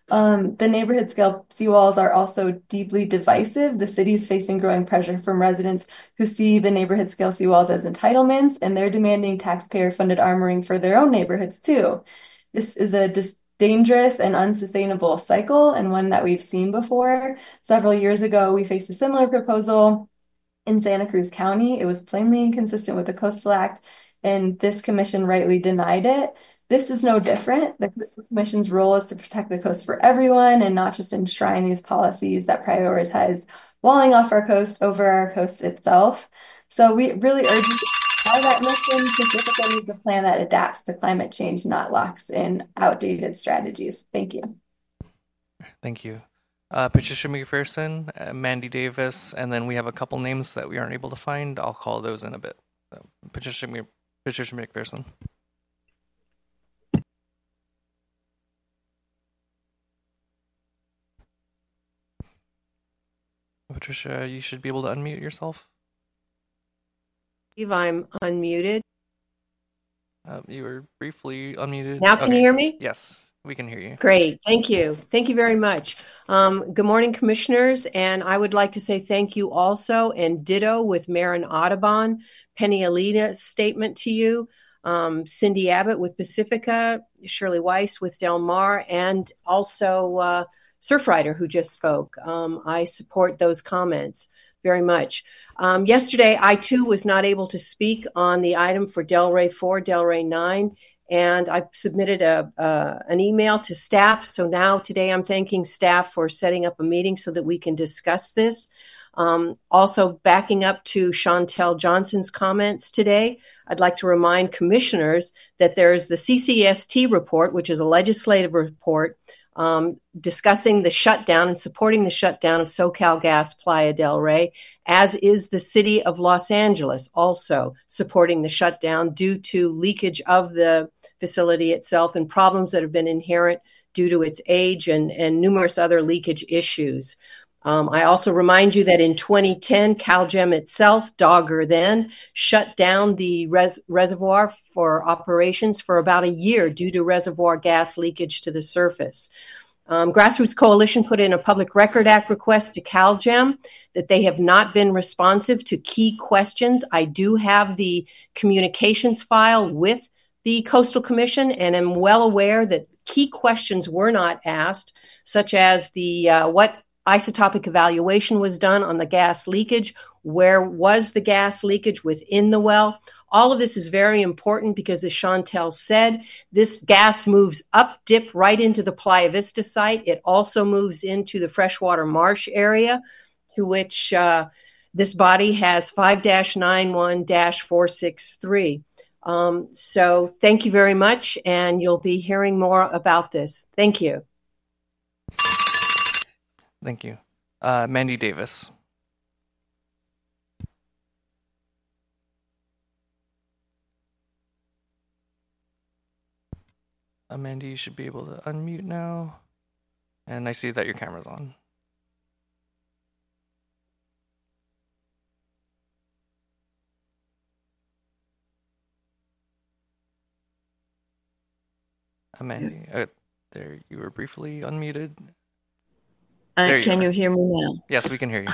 Um, the neighborhood scale seawalls are also deeply divisive. The city is facing growing pressure from residents who see the neighborhood scale seawalls as entitlements, and they're demanding taxpayer-funded armoring for their own neighborhoods too. This is a dis- dangerous and unsustainable cycle, and one that we've seen before. Several years ago, we faced a similar proposal in Santa Cruz County. It was plainly inconsistent with the Coastal Act, and this commission rightly denied it. This is no different. The Coastal Commission's role is to protect the coast for everyone and not just enshrine these policies that prioritize walling off our coast over our coast itself. So we really urge you to apply that mission. Pacifica needs a plan that adapts to climate change, not locks in outdated strategies. Thank you. Thank you. Uh, Patricia McPherson, uh, Mandy Davis, and then we have a couple names that we aren't able to find. I'll call those in a bit. So, Patricia, Patricia McPherson. Patricia, you should be able to unmute yourself. Steve, I'm unmuted. Uh, you were briefly unmuted. Now can okay. you hear me? Yes, we can hear you. Great. Thank you. Thank you very much. Um, good morning, commissioners. And I would like to say thank you also, and ditto with Marin Audubon, Penny Alita's statement to you, um, Cindy Abbott with Pacifica, Shirley Weiss with Del Mar, and also uh, Surfrider, who just spoke. Um, I support those comments very much. Um, yesterday, I too was not able to speak on the item for Delray four, Delray nine, and I submitted a uh, an email to staff. So now today I'm thanking staff for setting up a meeting so that we can discuss this. Um, also, backing up to Chantel Johnson's comments today, I'd like to remind commissioners that there is the C C S T report, which is a legislative report Um, discussing the shutdown and supporting the shutdown of SoCalGas Playa del Rey, as is the city of Los Angeles also supporting the shutdown due to leakage of the facility itself and problems that have been inherent due to its age and, and numerous other leakage issues. Um, I also remind you that in twenty ten, CalGEM itself, Dogger then, shut down the res- reservoir for operations for about a year due to reservoir gas leakage to the surface. Um, Grassroots Coalition put in a Public Record Act request to CalGEM that they have not been responsive to key questions. I do have the communications file with the Coastal Commission and am well aware that key questions were not asked, such as the uh, what isotopic evaluation was done on the gas leakage, where was the gas leakage within the well. All of this is very important because, as Chantel said, this gas moves up dip right into the Playa Vista site. It also moves into the freshwater marsh area, to which uh, this body has five dash ninety-one dash four sixty-three. Um, so thank you very much, and you'll be hearing more about this. Thank you. Thank you. Uh, Mandy Davis. Uh, Mandy, you should be able to unmute now. And I see that your camera's on. Uh, Mandy, uh, there, you were briefly unmuted. Uh, you can are. you hear me now? Yes, we can hear you.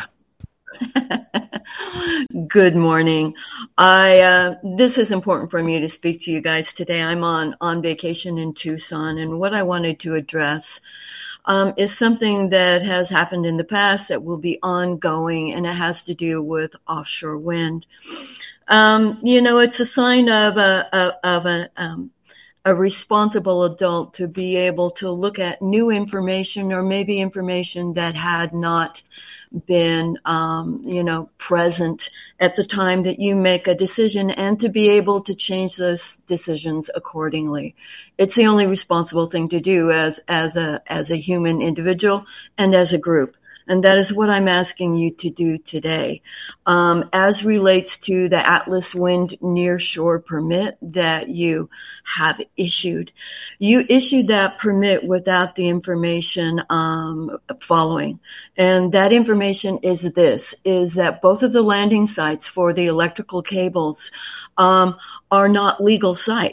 Good morning. I uh, this is important for me to speak to you guys today. I'm on, on vacation in Tucson, and what I wanted to address um, is something that has happened in the past that will be ongoing, and it has to do with offshore wind. Um, you know, it's a sign of a, a of a um, a responsible adult to be able to look at new information, or maybe information that had not been, um, you know, present at the time that you make a decision, and to be able to change those decisions accordingly. It's the only responsible thing to do as, as a, as a human individual and as a group. And that is what I'm asking you to do today. Um, as relates to the Atlas Wind Nearshore permit that you have issued, you issued that permit without the information um, following. And that information is this, is that both of the landing sites for the electrical cables um, are not legal sites.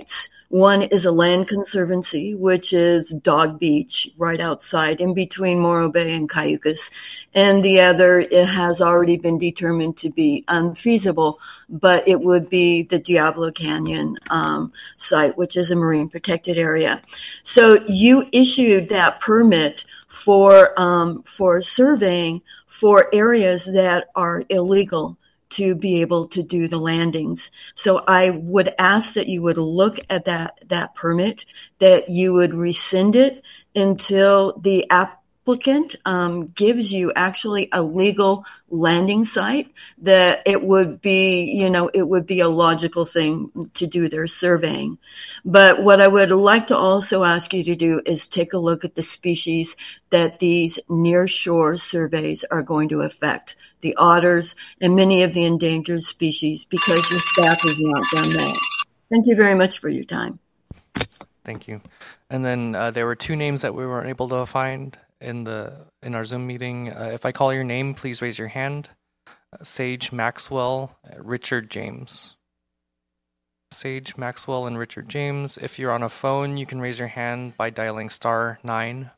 One is a land conservancy, which is Dog Beach, right outside, in between Morro Bay and Cayucas. And the other, it has already been determined to be unfeasible, but it would be the Diablo Canyon um, site, which is a marine protected area. So you issued that permit for um, for surveying for areas that are illegal to be able to do the landings. So I would ask that you would look at that, that permit, that you would rescind it until the applicant um, gives you actually a legal landing site, that it would be, you know, it would be a logical thing to do their surveying. But what I would like to also ask you to do is take a look at the species that these near shore surveys are going to affect, the otters and many of the endangered species, because your staff has not done that. Thank you very much for your time. Thank you. And then uh, there were two names that we weren't able to find in the in our Zoom meeting. Uh, if I call your name, please raise your hand. Uh, Sage Maxwell, Richard James. Sage Maxwell and Richard James. If you're on a phone, you can raise your hand by dialing star nine.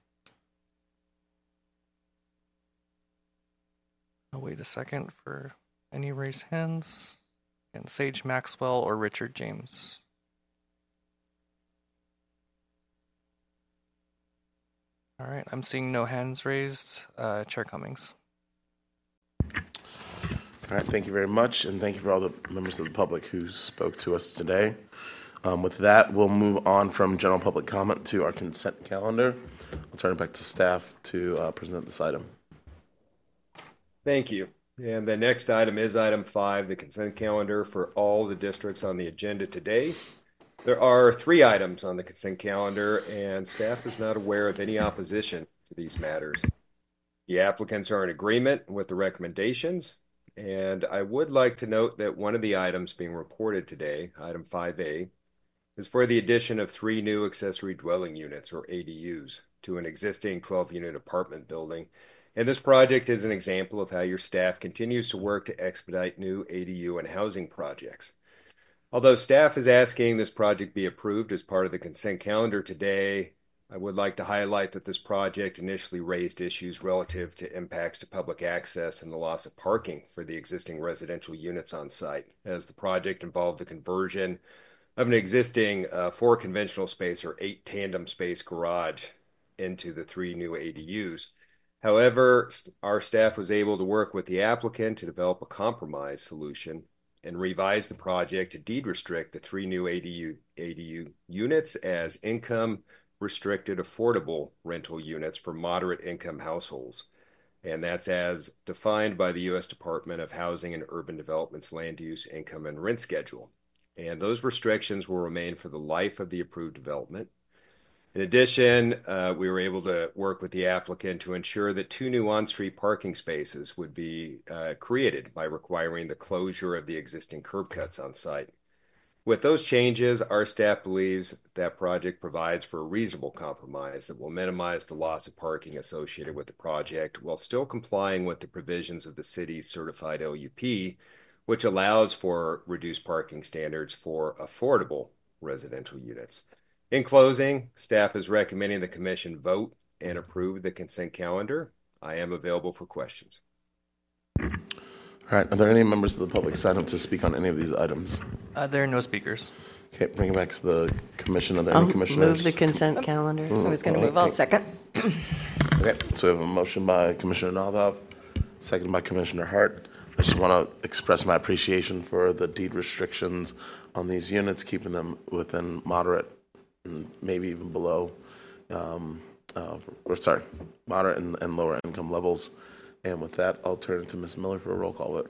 I'll wait a second for any raised hands. And Sage Maxwell or Richard James. All right, I'm seeing no hands raised. Uh, Chair Cummings. All right, thank you very much, and thank you for all the members of the public who spoke to us today. Um, with that, we'll move on from general public comment to our consent calendar. I'll turn it back to staff to uh, present this item. Thank you. And the next item is item five, the consent calendar for all the districts on the agenda today. There are three items on the consent calendar, and staff is not aware of any opposition to these matters. The applicants are in agreement with the recommendations, and I would like to note that one of the items being reported today, item five A, is for the addition of three new accessory dwelling units, or A D Us, to an existing twelve-unit apartment building. And this project is an example of how your staff continues to work to expedite new A D U and housing projects. Although staff is asking this project be approved as part of the consent calendar today, I would like to highlight that this project initially raised issues relative to impacts to public access and the loss of parking for the existing residential units on site, as the project involved the conversion of an existing uh, four conventional space or eight tandem space garage into the three new A D Us. However, our staff was able to work with the applicant to develop a compromise solution and revise the project to deed restrict the three new A D U, A D U units as income restricted affordable rental units for moderate income households. And that's as defined by the U S Department of Housing and Urban Development's land use, income, and rent schedule. And those restrictions will remain for the life of the approved development. In addition, uh, we were able to work with the applicant to ensure that two new on-street parking spaces would be uh, created by requiring the closure of the existing curb cuts on site. With those changes, our staff believes that project provides for a reasonable compromise that will minimize the loss of parking associated with the project while still complying with the provisions of the city's certified L U P, which allows for reduced parking standards for affordable residential units. In closing, staff is recommending the commission vote and approve the consent calendar. I am available for questions. All right. Are there any members of the public signed up to speak on any of these items? Uh, there are no speakers. Okay, bring it back to the commission. Are there I'll any commissioners? move the consent calendar. Mm, I was going to all move. right. I'll second. Okay, so we have a motion by Commissioner Naldav, second by Commissioner Hart. I just want to express my appreciation for the deed restrictions on these units, keeping them within moderate and maybe even below, um, uh, or sorry, moderate and, and lower income levels. And with that, I'll turn it to Miz Miller for a roll call vote.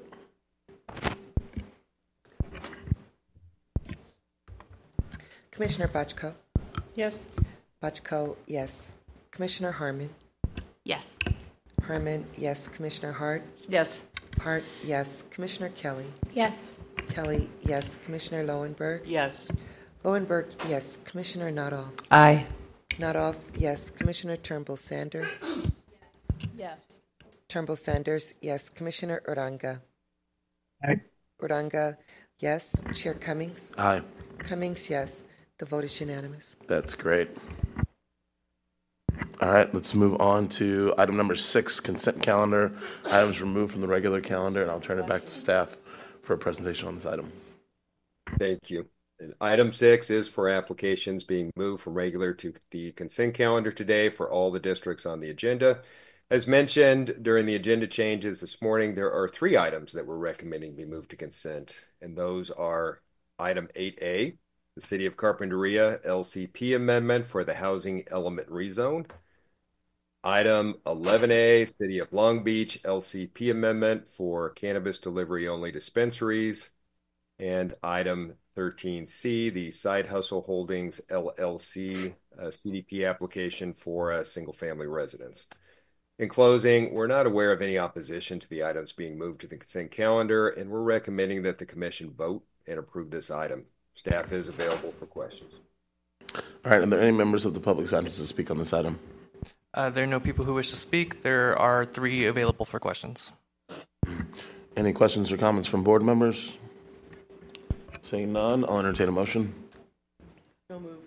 Commissioner Bochco. Yes. Bochco, yes. Commissioner Harmon. Yes. Harmon, yes. Commissioner Hart. Yes. Hart, yes. Commissioner Kelly. Yes. Kelly, yes. Commissioner Lowenberg. Yes. Lowenberg, yes. Commissioner Nuttall. Aye. Nuttall, yes. Commissioner Turnbull Sanders. Yes. Turnbull Sanders, yes. Commissioner Uranga. Aye. Uranga, yes. Chair Cummings. Aye. Cummings, yes. The vote is unanimous. That's great. All right, let's move on to item number six, consent calendar. Items removed from the regular calendar, and I'll turn it back to staff for a presentation on this item. Thank you. And item six is for applications being moved from regular to the consent calendar today for all the districts on the agenda. As mentioned during the agenda changes this morning, there are three items that we're recommending be moved to consent, and those are item eight A, the City of Carpinteria L C P amendment for the housing element rezone. Item eleven A, City of Long Beach L C P amendment for cannabis delivery only dispensaries. And item thirteen C, the Side Hustle Holdings L L C uh, C D P application for a single family residence. In closing, we're not aware of any opposition to the items being moved to the consent calendar, and we're recommending that the commission vote and approve this item. Staff is available for questions. All right, are there any members of the public signed to speak on this item? Uh, there are no people who wish to speak. There are three available for questions. Any questions or comments from board members? Seeing none, I'll entertain a motion. So moved.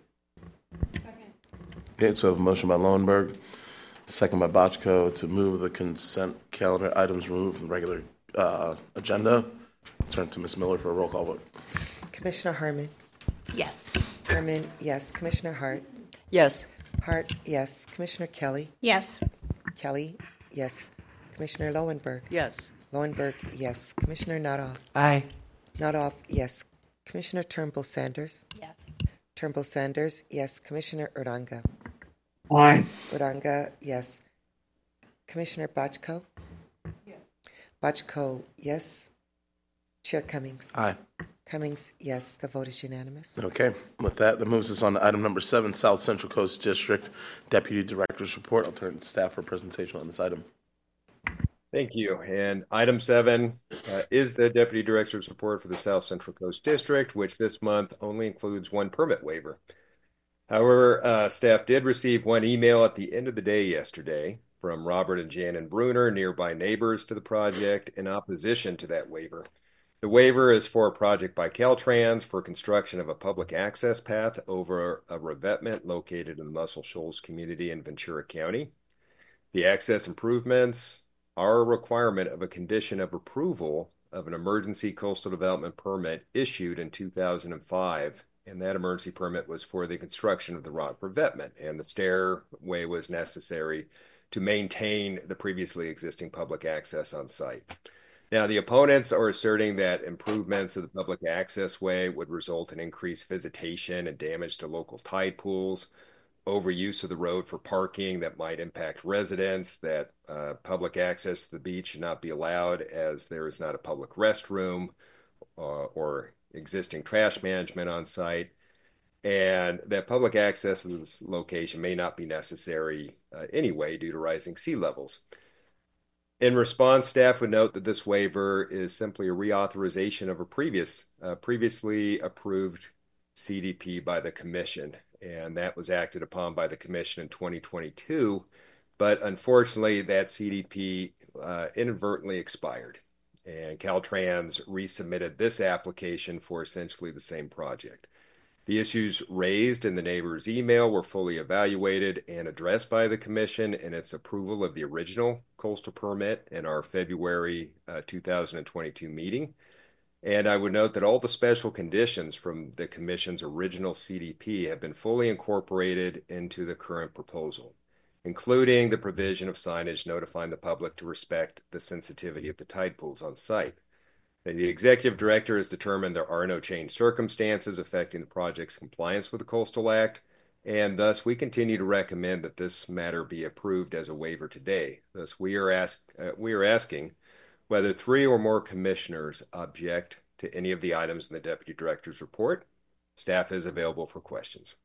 Okay, so I have a motion by Lowenberg, second by Bochco to move the consent calendar items removed from the regular uh, agenda. Turn to Miz Miller for a roll call vote. Commissioner Harmon. Yes. Harmon, yes. Commissioner Hart. Yes. Hart, yes. Commissioner Kelly. Yes. Kelly, yes. Commissioner Lowenberg. Yes. Lowenberg, yes. Commissioner Nuttall. Aye. Nuttall, yes. Commissioner Turnbull Sanders. Yes. Turnbull Sanders, yes. Commissioner Uranga. Aye. Uranga, yes. Commissioner Bochco. Yes. Bochco, yes. Chair Cummings. Aye. Cummings, yes. The vote is unanimous. Okay, with that, that moves us on to item number seven, South Central Coast District Deputy Director's Report. I'll turn to staff for a presentation on this item. Thank you. And item seven uh, is the Deputy Director's Report for the South Central Coast District, which this month only includes one permit waiver. However, uh, staff did receive one email at the end of the day yesterday from Robert and Janin Bruner, nearby neighbors to the project, in opposition to that waiver. The waiver is for a project by Caltrans for construction of a public access path over a revetment located in the Muscle Shoals community in Ventura County. The access improvements are a requirement of a condition of approval of an emergency coastal development permit issued in two thousand five, and that emergency permit was for the construction of the rock revetment, and the stairway was necessary to maintain the previously existing public access on site. Now, the opponents are asserting that improvements of the public access way would result in increased visitation and damage to local tide pools, overuse of the road for parking that might impact residents, that uh, public access to the beach should not be allowed as there is not a public restroom uh, or existing trash management on site, and that public access to this location may not be necessary uh, anyway due to rising sea levels. In response, staff would note that this waiver is simply a reauthorization of a previous, uh, previously approved C D P by the Commission, and that was acted upon by the Commission in twenty twenty-two, but unfortunately that C D P uh, inadvertently expired, and Caltrans resubmitted this application for essentially the same project. The issues raised in the neighbor's email were fully evaluated and addressed by the Commission in its approval of the original coastal permit in our February uh, two thousand twenty-two meeting. And I would note that all the special conditions from the Commission's original C D P have been fully incorporated into the current proposal, including the provision of signage notifying the public to respect the sensitivity of the tide pools on site. The executive director has determined there are no changed circumstances affecting the project's compliance with the Coastal Act, and thus we continue to recommend that this matter be approved as a waiver today. Thus, we are, ask, uh, we are asking whether three or more commissioners object to any of the items in the deputy director's report. Staff is available for questions.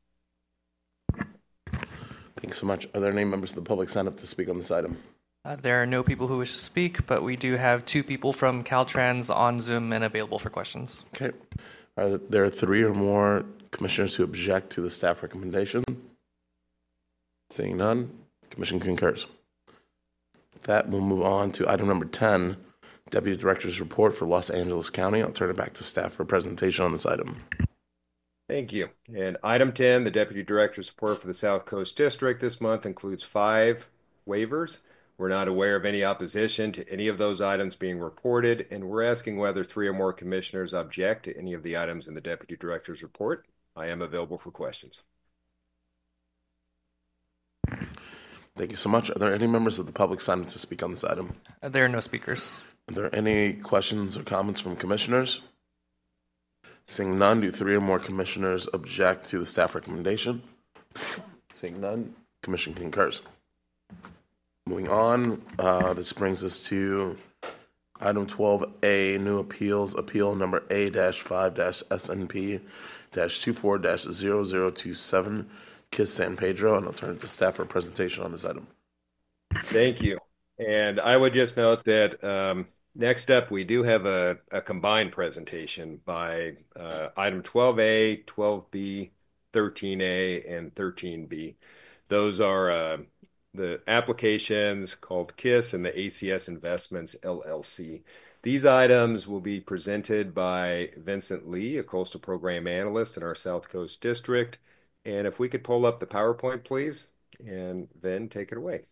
Thanks so much. Are there any members of the public signed up to speak on this item? Uh, there are no people who wish to speak, but we do have two people from Caltrans on Zoom and available for questions. Okay. Are there three or more commissioners who object to the staff recommendation? Seeing none, Commission concurs. With that, we'll move on to item number ten, Deputy Director's Report for Los Angeles County. I'll turn it back to staff for a presentation on this item. Thank you. And item ten, the Deputy Director's report for the South Coast District this month includes five waivers. We're not aware of any opposition to any of those items being reported, and we're asking whether three or more commissioners object to any of the items in the Deputy Director's report. I am available for questions. Thank you so much. Are there any members of the public signed up to speak on this item? Uh, There are no speakers. Are there any questions or comments from commissioners? Seeing none, do three or more commissioners object to the staff recommendation? Seeing none, commission concurs. Moving on, uh, this brings us to item twelve A, new appeals, appeal number A five S N P twenty-four zero zero two seven, Kiss San Pedro, and I'll turn it to staff for a presentation on this item. Thank you. And I would just note that um, next up, we do have a, a combined presentation by uh, item twelve A, twelve B, thirteen A, and thirteen B. Those are uh, the applications called KISS and the A C S Investments L L C. These items will be presented by Vincent Lee, a coastal program analyst in our South Coast District. And if we could pull up the PowerPoint, please, and then take it away.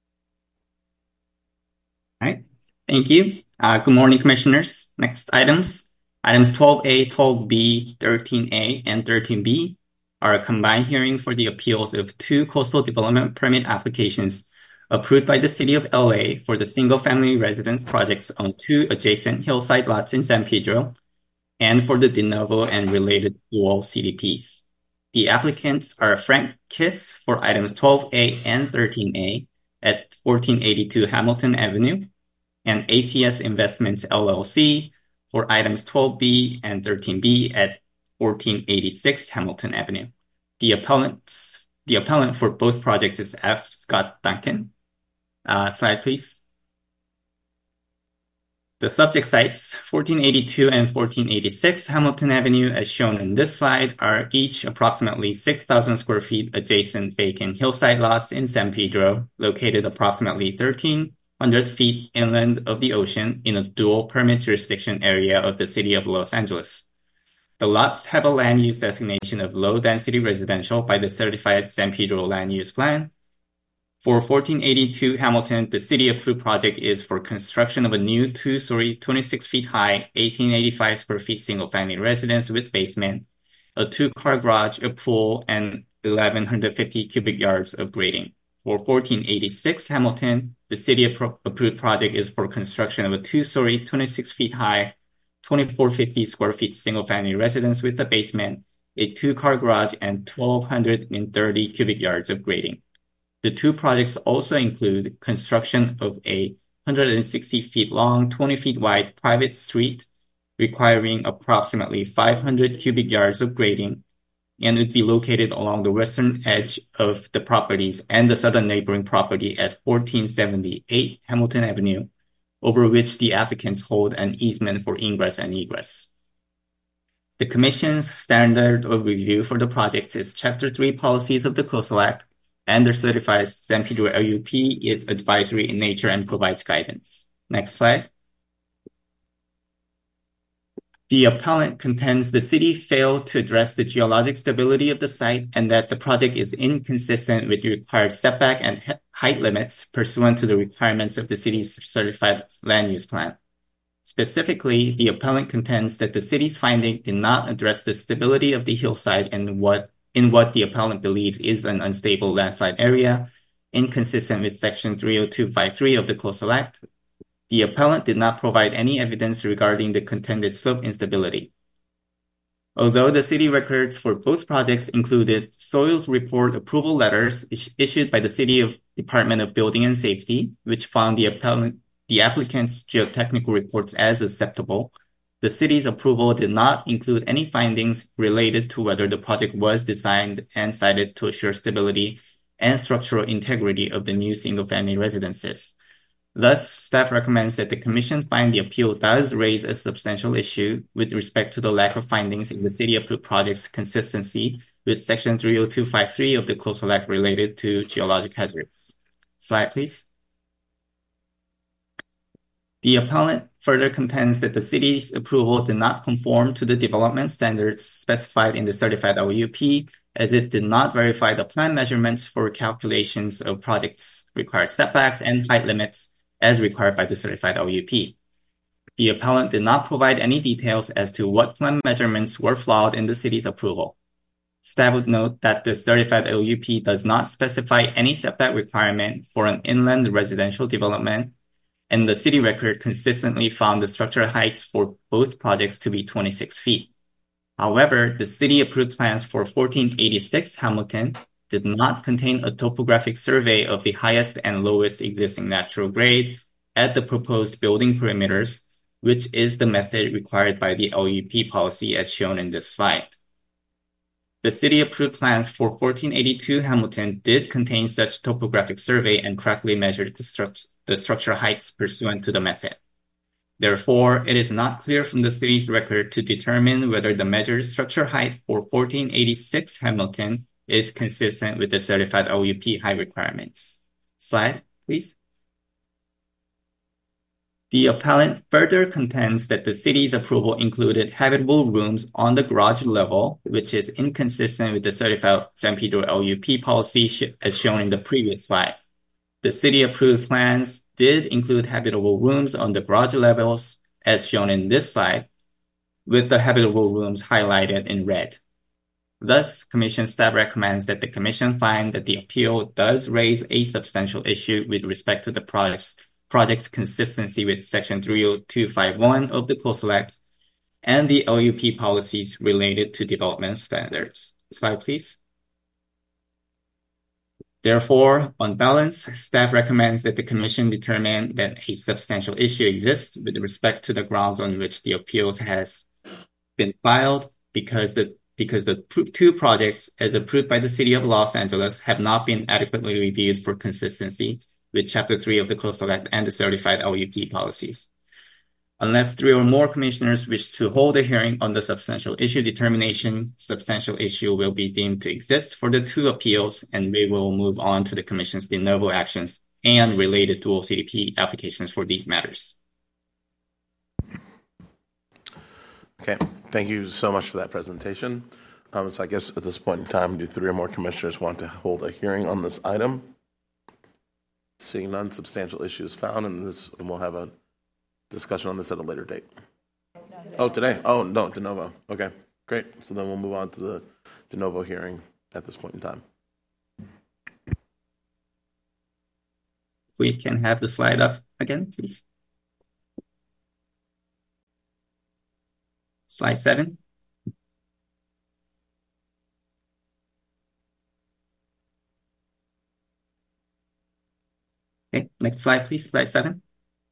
All right. Thank you. Uh, good morning, commissioners. Next items. Items twelve A, twelve B, thirteen A, and thirteen B are a combined hearing for the appeals of two coastal development permit applications approved by the City of L A for the single-family residence projects on two adjacent hillside lots in San Pedro and for the de novo and related dual C D Ps. The applicants are Frank Kiss for items twelve A and thirteen A at fourteen eighty-two Hamilton Avenue, and A C S Investments L L C for items twelve B and thirteen B at fourteen eighty-six Hamilton Avenue. The appellants, the appellant for both projects is F. Scott Duncan. Uh, slide, please. The subject sites, fourteen eighty-two and fourteen eighty-six Hamilton Avenue, as shown in this slide, are each approximately six thousand square feet adjacent vacant hillside lots in San Pedro, located approximately thirteen hundred feet inland of the ocean in a dual permit jurisdiction area of the City of Los Angeles. The lots have a land use designation of low density residential by the certified San Pedro land use plan. For fourteen eighty-two Hamilton, the city approved project is for construction of a new two-story, twenty-six feet high, eighteen eighty-five square feet single-family residence with basement, a two-car garage, a pool, and eleven fifty cubic yards of grading. For fourteen eighty-six Hamilton, the city appro- approved project is for construction of a two-story, twenty-six feet high, twenty-four fifty square feet single-family residence with a basement, a two-car garage, and twelve thirty cubic yards of grading. The two projects also include construction of a one hundred sixty feet long, twenty feet wide private street requiring approximately five hundred cubic yards of grading, and would be located along the western edge of the properties and the southern neighboring property at fourteen seventy-eight Hamilton Avenue, over which the applicants hold an easement for ingress and egress. The Commission's standard of review for the projects is Chapter three Policies of the Coastal Act, and the certified San Pedro L U P is advisory in nature and provides guidance. Next slide. The appellant contends the city failed to address the geologic stability of the site and that the project is inconsistent with the required setback and he- height limits pursuant to the requirements of the city's certified land use plan. Specifically, the appellant contends that the city's finding did not address the stability of the hillside and what in what the appellant believes is an unstable landslide area, inconsistent with Section three oh two five three of the Coastal Act. The appellant did not provide any evidence regarding the contended slope instability. Although the city records for both projects included soils report approval letters is- issued by the City of Department of Building and Safety, which found the appellant, the applicant's geotechnical reports as acceptable, the city's approval did not include any findings related to whether the project was designed and sited to assure stability and structural integrity of the new single-family residences. Thus, staff recommends that the Commission find the appeal does raise a substantial issue with respect to the lack of findings in the city-approved project's consistency with Section three oh two five three of the Coastal Act related to geologic hazards. Slide, please. The appellant further contends that the city's approval did not conform to the development standards specified in the certified L U P, as it did not verify the plan measurements for calculations of projects' required setbacks and height limits as required by the certified L U P. The appellant did not provide any details as to what plan measurements were flawed in the city's approval. Staff would note that the certified L U P does not specify any setback requirement for an inland residential development, and the city record consistently found the structural heights for both projects to be twenty-six feet. However, the city-approved plans for fourteen eighty-six Hamilton did not contain a topographic survey of the highest and lowest existing natural grade at the proposed building perimeters, which is the method required by the L U P policy as shown in this slide. The city-approved plans for fourteen eighty-two Hamilton did contain such topographic survey and correctly measured the, stru- the structure heights pursuant to the method. Therefore, it is not clear from the city's record to determine whether the measured structure height for fourteen eighty-six Hamilton is consistent with the certified L U P height requirements. Slide, please. The appellant further contends that the city's approval included habitable rooms on the garage level, which is inconsistent with the certified San Pedro L U P policy sh- as shown in the previous slide. The city-approved plans did include habitable rooms on the garage levels, as shown in this slide, with the habitable rooms highlighted in red. Thus, Commission staff recommends that the Commission find that the appeal does raise a substantial issue with respect to the project's project's consistency with Section three oh two five one of the Coastal Act and the L U P policies related to development standards. Slide, please. Therefore, on balance, staff recommends that the Commission determine that a substantial issue exists with respect to the grounds on which the appeals has been filed because the because the two projects, as approved by the City of Los Angeles, have not been adequately reviewed for consistency with Chapter three of the Coastal Act and the certified L U P policies. Unless three or more commissioners wish to hold a hearing on the substantial issue determination, substantial issue will be deemed to exist for the two appeals, and we will move on to the Commission's de novo actions and related dual C D P applications for these matters. Okay, thank you so much for that presentation. Um, so I guess at this point in time, do three or more commissioners want to hold a hearing on this item? Seeing none, substantial issues found, and this, and we'll have a discussion on this at a later date. Today. Oh, today? Oh, no, de novo. Okay, great. So then we'll move on to the de novo hearing at this point in time. If we can have the slide up again, please. Slide seven. Okay, next slide, please. Slide seven.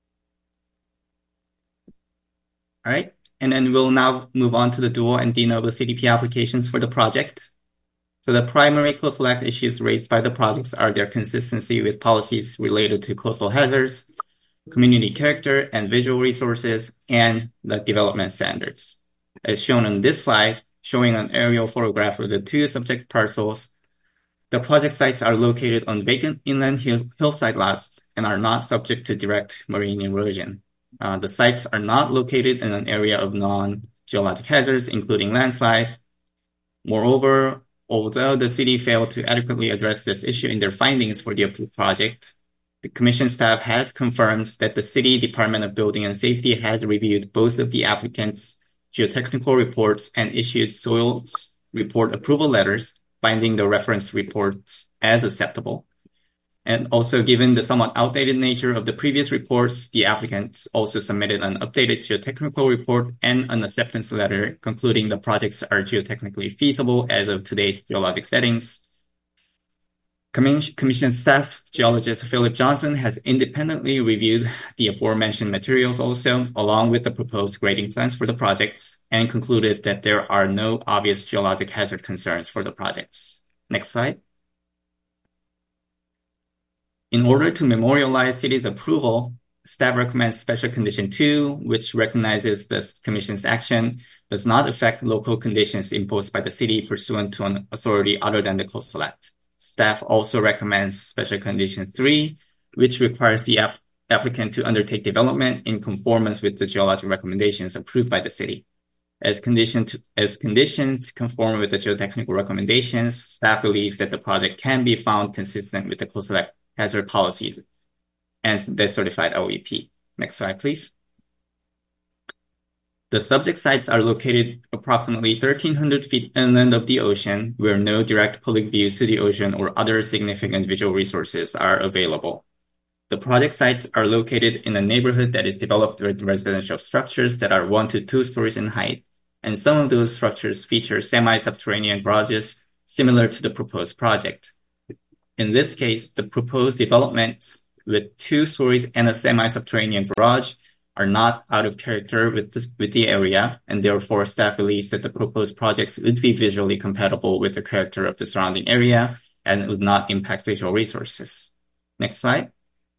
All right, and then we'll now move on to the dual and de novo C D P applications for the project. So the primary Coastal Act issues raised by the projects are their consistency with policies related to coastal hazards, community character and visual resources, and the development standards. As shown on this slide, showing an aerial photograph of the two subject parcels, the project sites are located on vacant inland hill, hillside lots and are not subject to direct marine erosion. Uh, the sites are not located in an area of non-geologic hazards, including landslide. Moreover, although the city failed to adequately address this issue in their findings for the approved project, the Commission staff has confirmed that the City Department of Building and Safety has reviewed both of the applicants' geotechnical reports and issued soils report approval letters, finding the reference reports as acceptable. And also, given the somewhat outdated nature of the previous reports, the applicants also submitted an updated geotechnical report and an acceptance letter concluding the projects are geotechnically feasible as of today's geologic settings. Commission staff geologist Philip Johnson has independently reviewed the aforementioned materials also, along with the proposed grading plans for the projects, and concluded that there are no obvious geologic hazard concerns for the projects. Next slide. In order to memorialize city's approval, staff recommends Special Condition two, which recognizes the Commission's action does not affect local conditions imposed by the city pursuant to an authority other than the Coastal Act. Staff also recommends Special Condition three, which requires the app applicant to undertake development in conformance with the geologic recommendations approved by the city. As conditioned to, as conditions conform with the geotechnical recommendations, staff believes that the project can be found consistent with the Coastal Act hazard policies and the certified O E P. Next slide, please. The subject sites are located approximately thirteen hundred feet inland of the ocean, where no direct public views to the ocean or other significant visual resources are available. The project sites are located in a neighborhood that is developed with residential structures that are one to two stories in height, and some of those structures feature semi-subterranean garages similar to the proposed project. In this case, the proposed developments with two stories and a semi-subterranean garage are not out of character with, this, with the area, and therefore staff believes that the proposed projects would be visually compatible with the character of the surrounding area and would not impact visual resources. Next slide.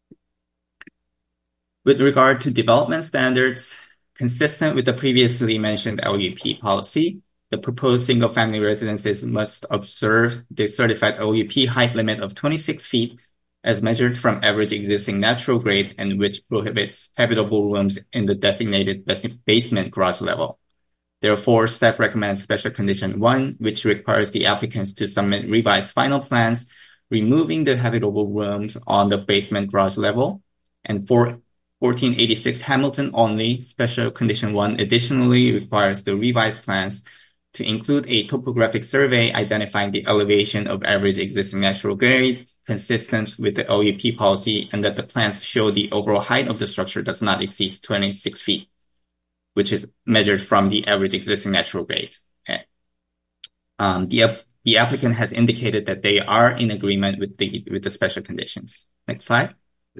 With regard to development standards, consistent with the previously mentioned L U P policy, the proposed single-family residences must observe the certified O U P height limit of twenty-six feet as measured from average existing natural grade, and which prohibits habitable rooms in the designated basement garage level. Therefore, staff recommends special condition one, which requires the applicants to submit revised final plans, removing the habitable rooms on the basement garage level. And for fourteen eighty-six Hamilton only, special condition one additionally requires the revised plans to include a topographic survey identifying the elevation of average existing natural grade consistent with the O U P policy, and that the plans show the overall height of the structure does not exceed twenty-six feet, which is measured from the average existing natural grade. Um, the, the applicant has indicated that they are in agreement with the, with the special conditions. Next slide.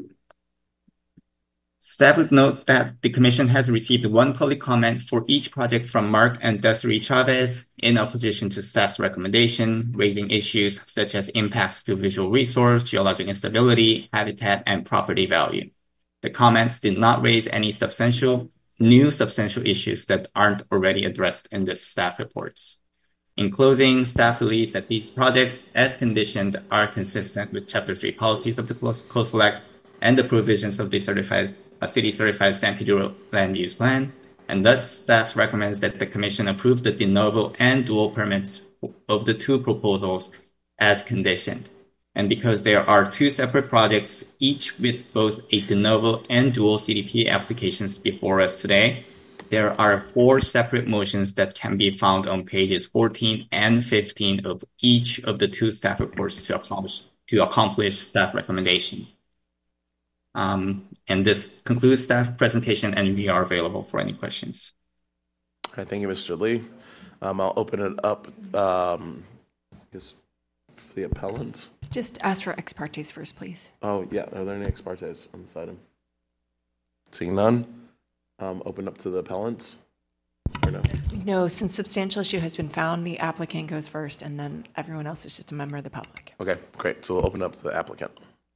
Staff would note that the Commission has received one public comment for each project from Mark and Desiree Chavez in opposition to staff's recommendation, raising issues such as impacts to visual resource, geologic instability, habitat, and property value. The comments did not raise any substantial, new substantial issues that aren't already addressed in the staff reports. In closing, staff believes that these projects, as conditioned, are consistent with Chapter three policies of the Coastal Act and the provisions of the certified a city-certified San Pedro land use plan, and thus staff recommends that the Commission approve the de novo and dual permits of the two proposals as conditioned. And because there are two separate projects, each with both a de novo and dual C D P applications before us today, there are four separate motions that can be found on pages fourteen and fifteen of each of the two staff reports to accomplish, to accomplish staff recommendation. Um, and this concludes staff presentation, and we are available for any questions. All right, thank you, Mister Lee. Um, I'll open it up um, I guess, for the appellants. Just ask for ex partes first, please. Oh, yeah. Are there any ex partes on this item? Seeing none, um, open up to the appellants. Or no? No, since substantial issue has been found, the applicant goes first, and then everyone else is just a member of the public. Okay, great. So we'll open up to the applicant.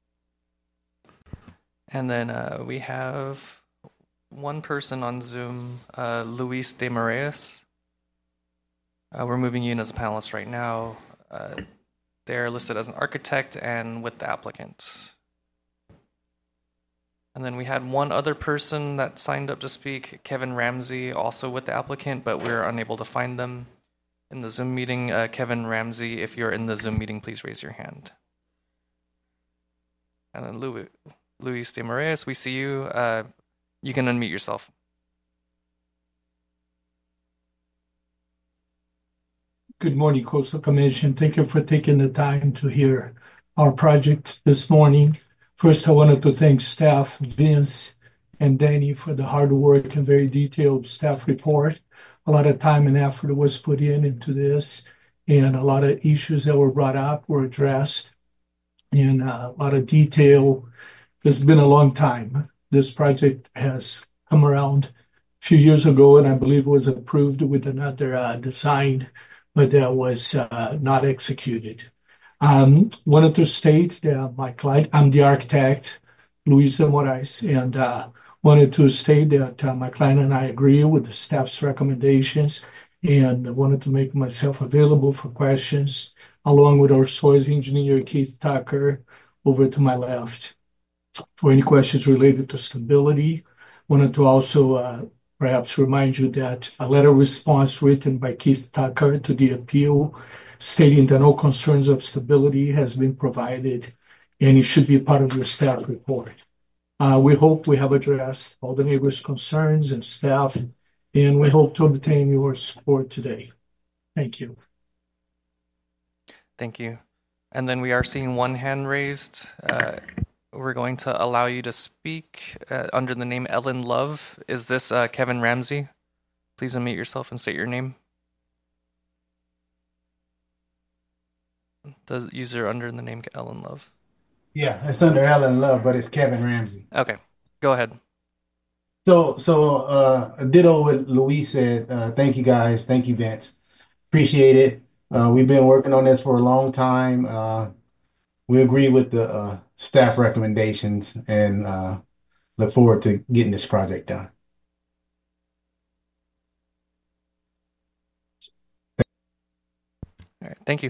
And then uh, we have one person on Zoom, uh, Luis de Moraes. Uh, we're moving you in as a panelist right now. Uh, they're listed as an architect and with the applicant. And then we had one other person that signed up to speak, Kevin Ramsey, also with the applicant, but we're unable to find them in the Zoom meeting. Uh, Kevin Ramsey, if you're in the Zoom meeting, please raise your hand. And then Louis. Luis de Moraes, we see you. Uh, you can unmute yourself. Good morning, Coastal Commission. Thank you for taking the time to hear our project this morning. First, I wanted to thank staff, Vince and Danny, for the hard work and very detailed staff report. A lot of time and effort was put in into this, and a lot of issues that were brought up were addressed in a lot of detail. It's been a long time. This project has come around a few years ago, and I believe it was approved with another uh, design, but that was uh, not executed. Um, wanted to state that my client, I'm the architect, Luis de Moraes, and uh, wanted to state that uh, my client and I agree with the staff's recommendations, and wanted to make myself available for questions, along with our soils engineer, Keith Tucker, over to my left. for any questions related to stability. Wanted to also uh, perhaps remind you that a letter response written by Keith Tucker to the appeal stating that no concerns of stability has been provided, and it should be part of your staff report. Uh, we hope we have addressed all the neighbors' concerns and staff, and we hope to obtain your support today. Thank you. Thank you. And then we are seeing one hand raised. Uh, we're going to allow you to speak uh, under the name Ellen Love. Is this uh, Kevin Ramsey? Please unmute yourself and state your name. The user under the name Ellen Love. Yeah, it's under Ellen Love, but it's Kevin Ramsey. Okay, go ahead. So, so uh, ditto what Luis said. Uh, thank you guys. Thank you, Vince. Appreciate it. Uh, we've been working on this for a long time. Uh, we agree with the uh, staff recommendations and uh, look forward to getting this project done. All right, thank you.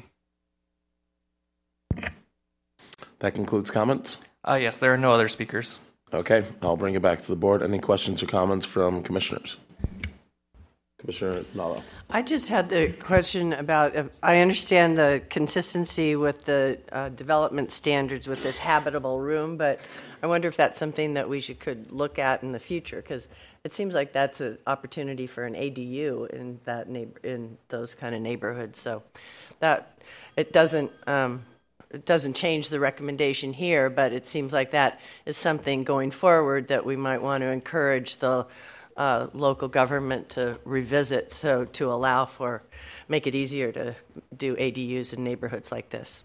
That concludes comments. Uh, yes, there are no other speakers. Okay, I'll bring it back to the board. Any questions or comments from commissioners? Commissioner Nalo. I just had the question about, uh, I understand the consistency with the uh, development standards with this habitable room, but I wonder if that's something that we should could look at in the future, because it seems like that's an opportunity for an A D U in that neighbor, in those kind of neighborhoods. So that it doesn't um, it doesn't change the recommendation here, but it seems like that is something going forward that we might want to encourage the uh, local government to revisit, so to allow for, make it easier to do A D Us in neighborhoods like this.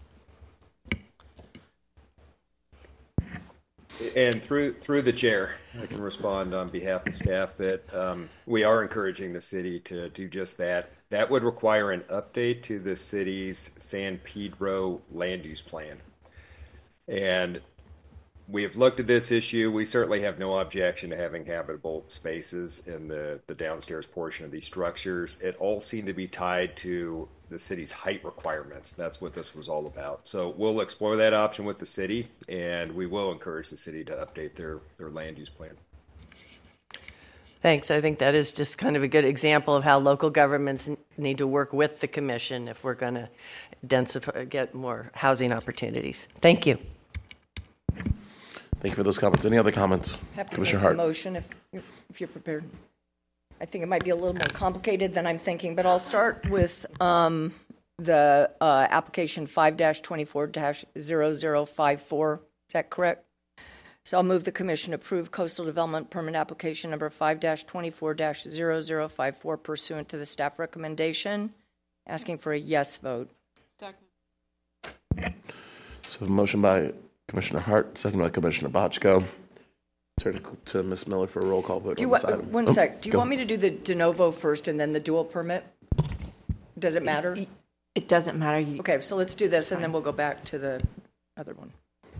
And through through the chair, I can respond on behalf of staff that um, we are encouraging the city to do just that. That would require an update to the city's San Pedro land use plan. And we have looked at this issue. We certainly have no objection to having habitable spaces in the, the downstairs portion of these structures. It all seemed to be tied to the city's height requirements. That's what this was all about. So we'll explore that option with the city, and we will encourage the city to update their, their land use plan. Thanks. I think that is just kind of a good example of how local governments need to work with the commission if we're going to densify, get more housing opportunities. Thank you. Thank you for those comments. Any other comments? Have to Commissioner make a Hart. motion if, if you're prepared. I think it might be a little more complicated than I'm thinking, but I'll start with um, the uh, application five dash twenty-four dash zero zero five four. Is that correct? So I'll move the commission approve coastal development permit application number five dash twenty-four dash zero zero five four pursuant to the staff recommendation. Asking for a yes vote. So a motion by Commissioner Hart, second by Commissioner Bochco. Turn to, to Miz Miller for a roll call vote Do you on want, this item. one Oh, sec. Do you go. want me to do the de novo first and then the dual permit? Does it matter? It doesn't matter. You, Okay, so let's do this and then we'll go back to the other one.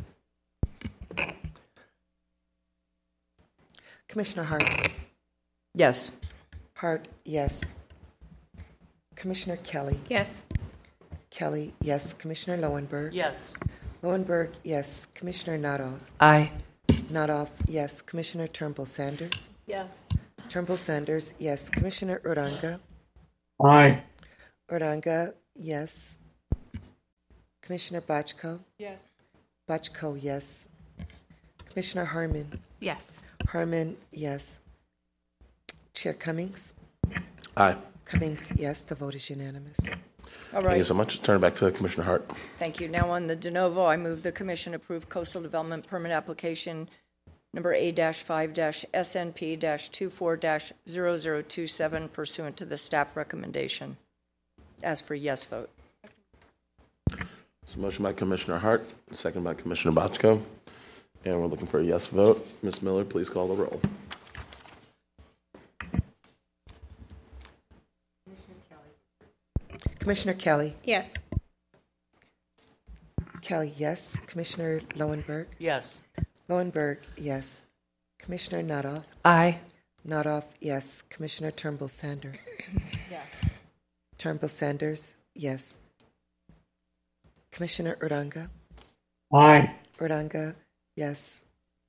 Commissioner Hart. Yes. Hart, yes. Commissioner Kelly. Yes. Kelly, yes. Commissioner Lowenberg. Yes. Lowenberg, yes. Commissioner Nadoff. Aye. Nadoff, yes. Commissioner Turnbull Sanders. Yes. Turnbull Sanders, yes. Commissioner Uranga. Aye. Uranga, yes. Commissioner Bochco. Yes. Bochco, yes. Commissioner Harmon. Yes. Harmon, yes. Chair Cummings. Aye. Cummings, yes. The vote is unanimous. All Thank you right. so much. Turn it back to Commissioner Hart. Thank you. Now on the de novo, I move the commission approve coastal development permit application number A five S N P twenty-four zero zero two seven pursuant to the staff recommendation. Ask for yes vote. So motion by Commissioner Hart, second by Commissioner Bochco. And we're looking for a yes vote. Miz Miller, please call the roll. Commissioner Kelly. Yes. Kelly, yes. Commissioner Lowenberg. Yes. Lowenberg, yes. Commissioner Nadoff. Aye. Nadoff, yes. Commissioner Turnbull Sanders. Yes. Turnbull Sanders, yes. Commissioner Uranga. Aye. Uranga, yes.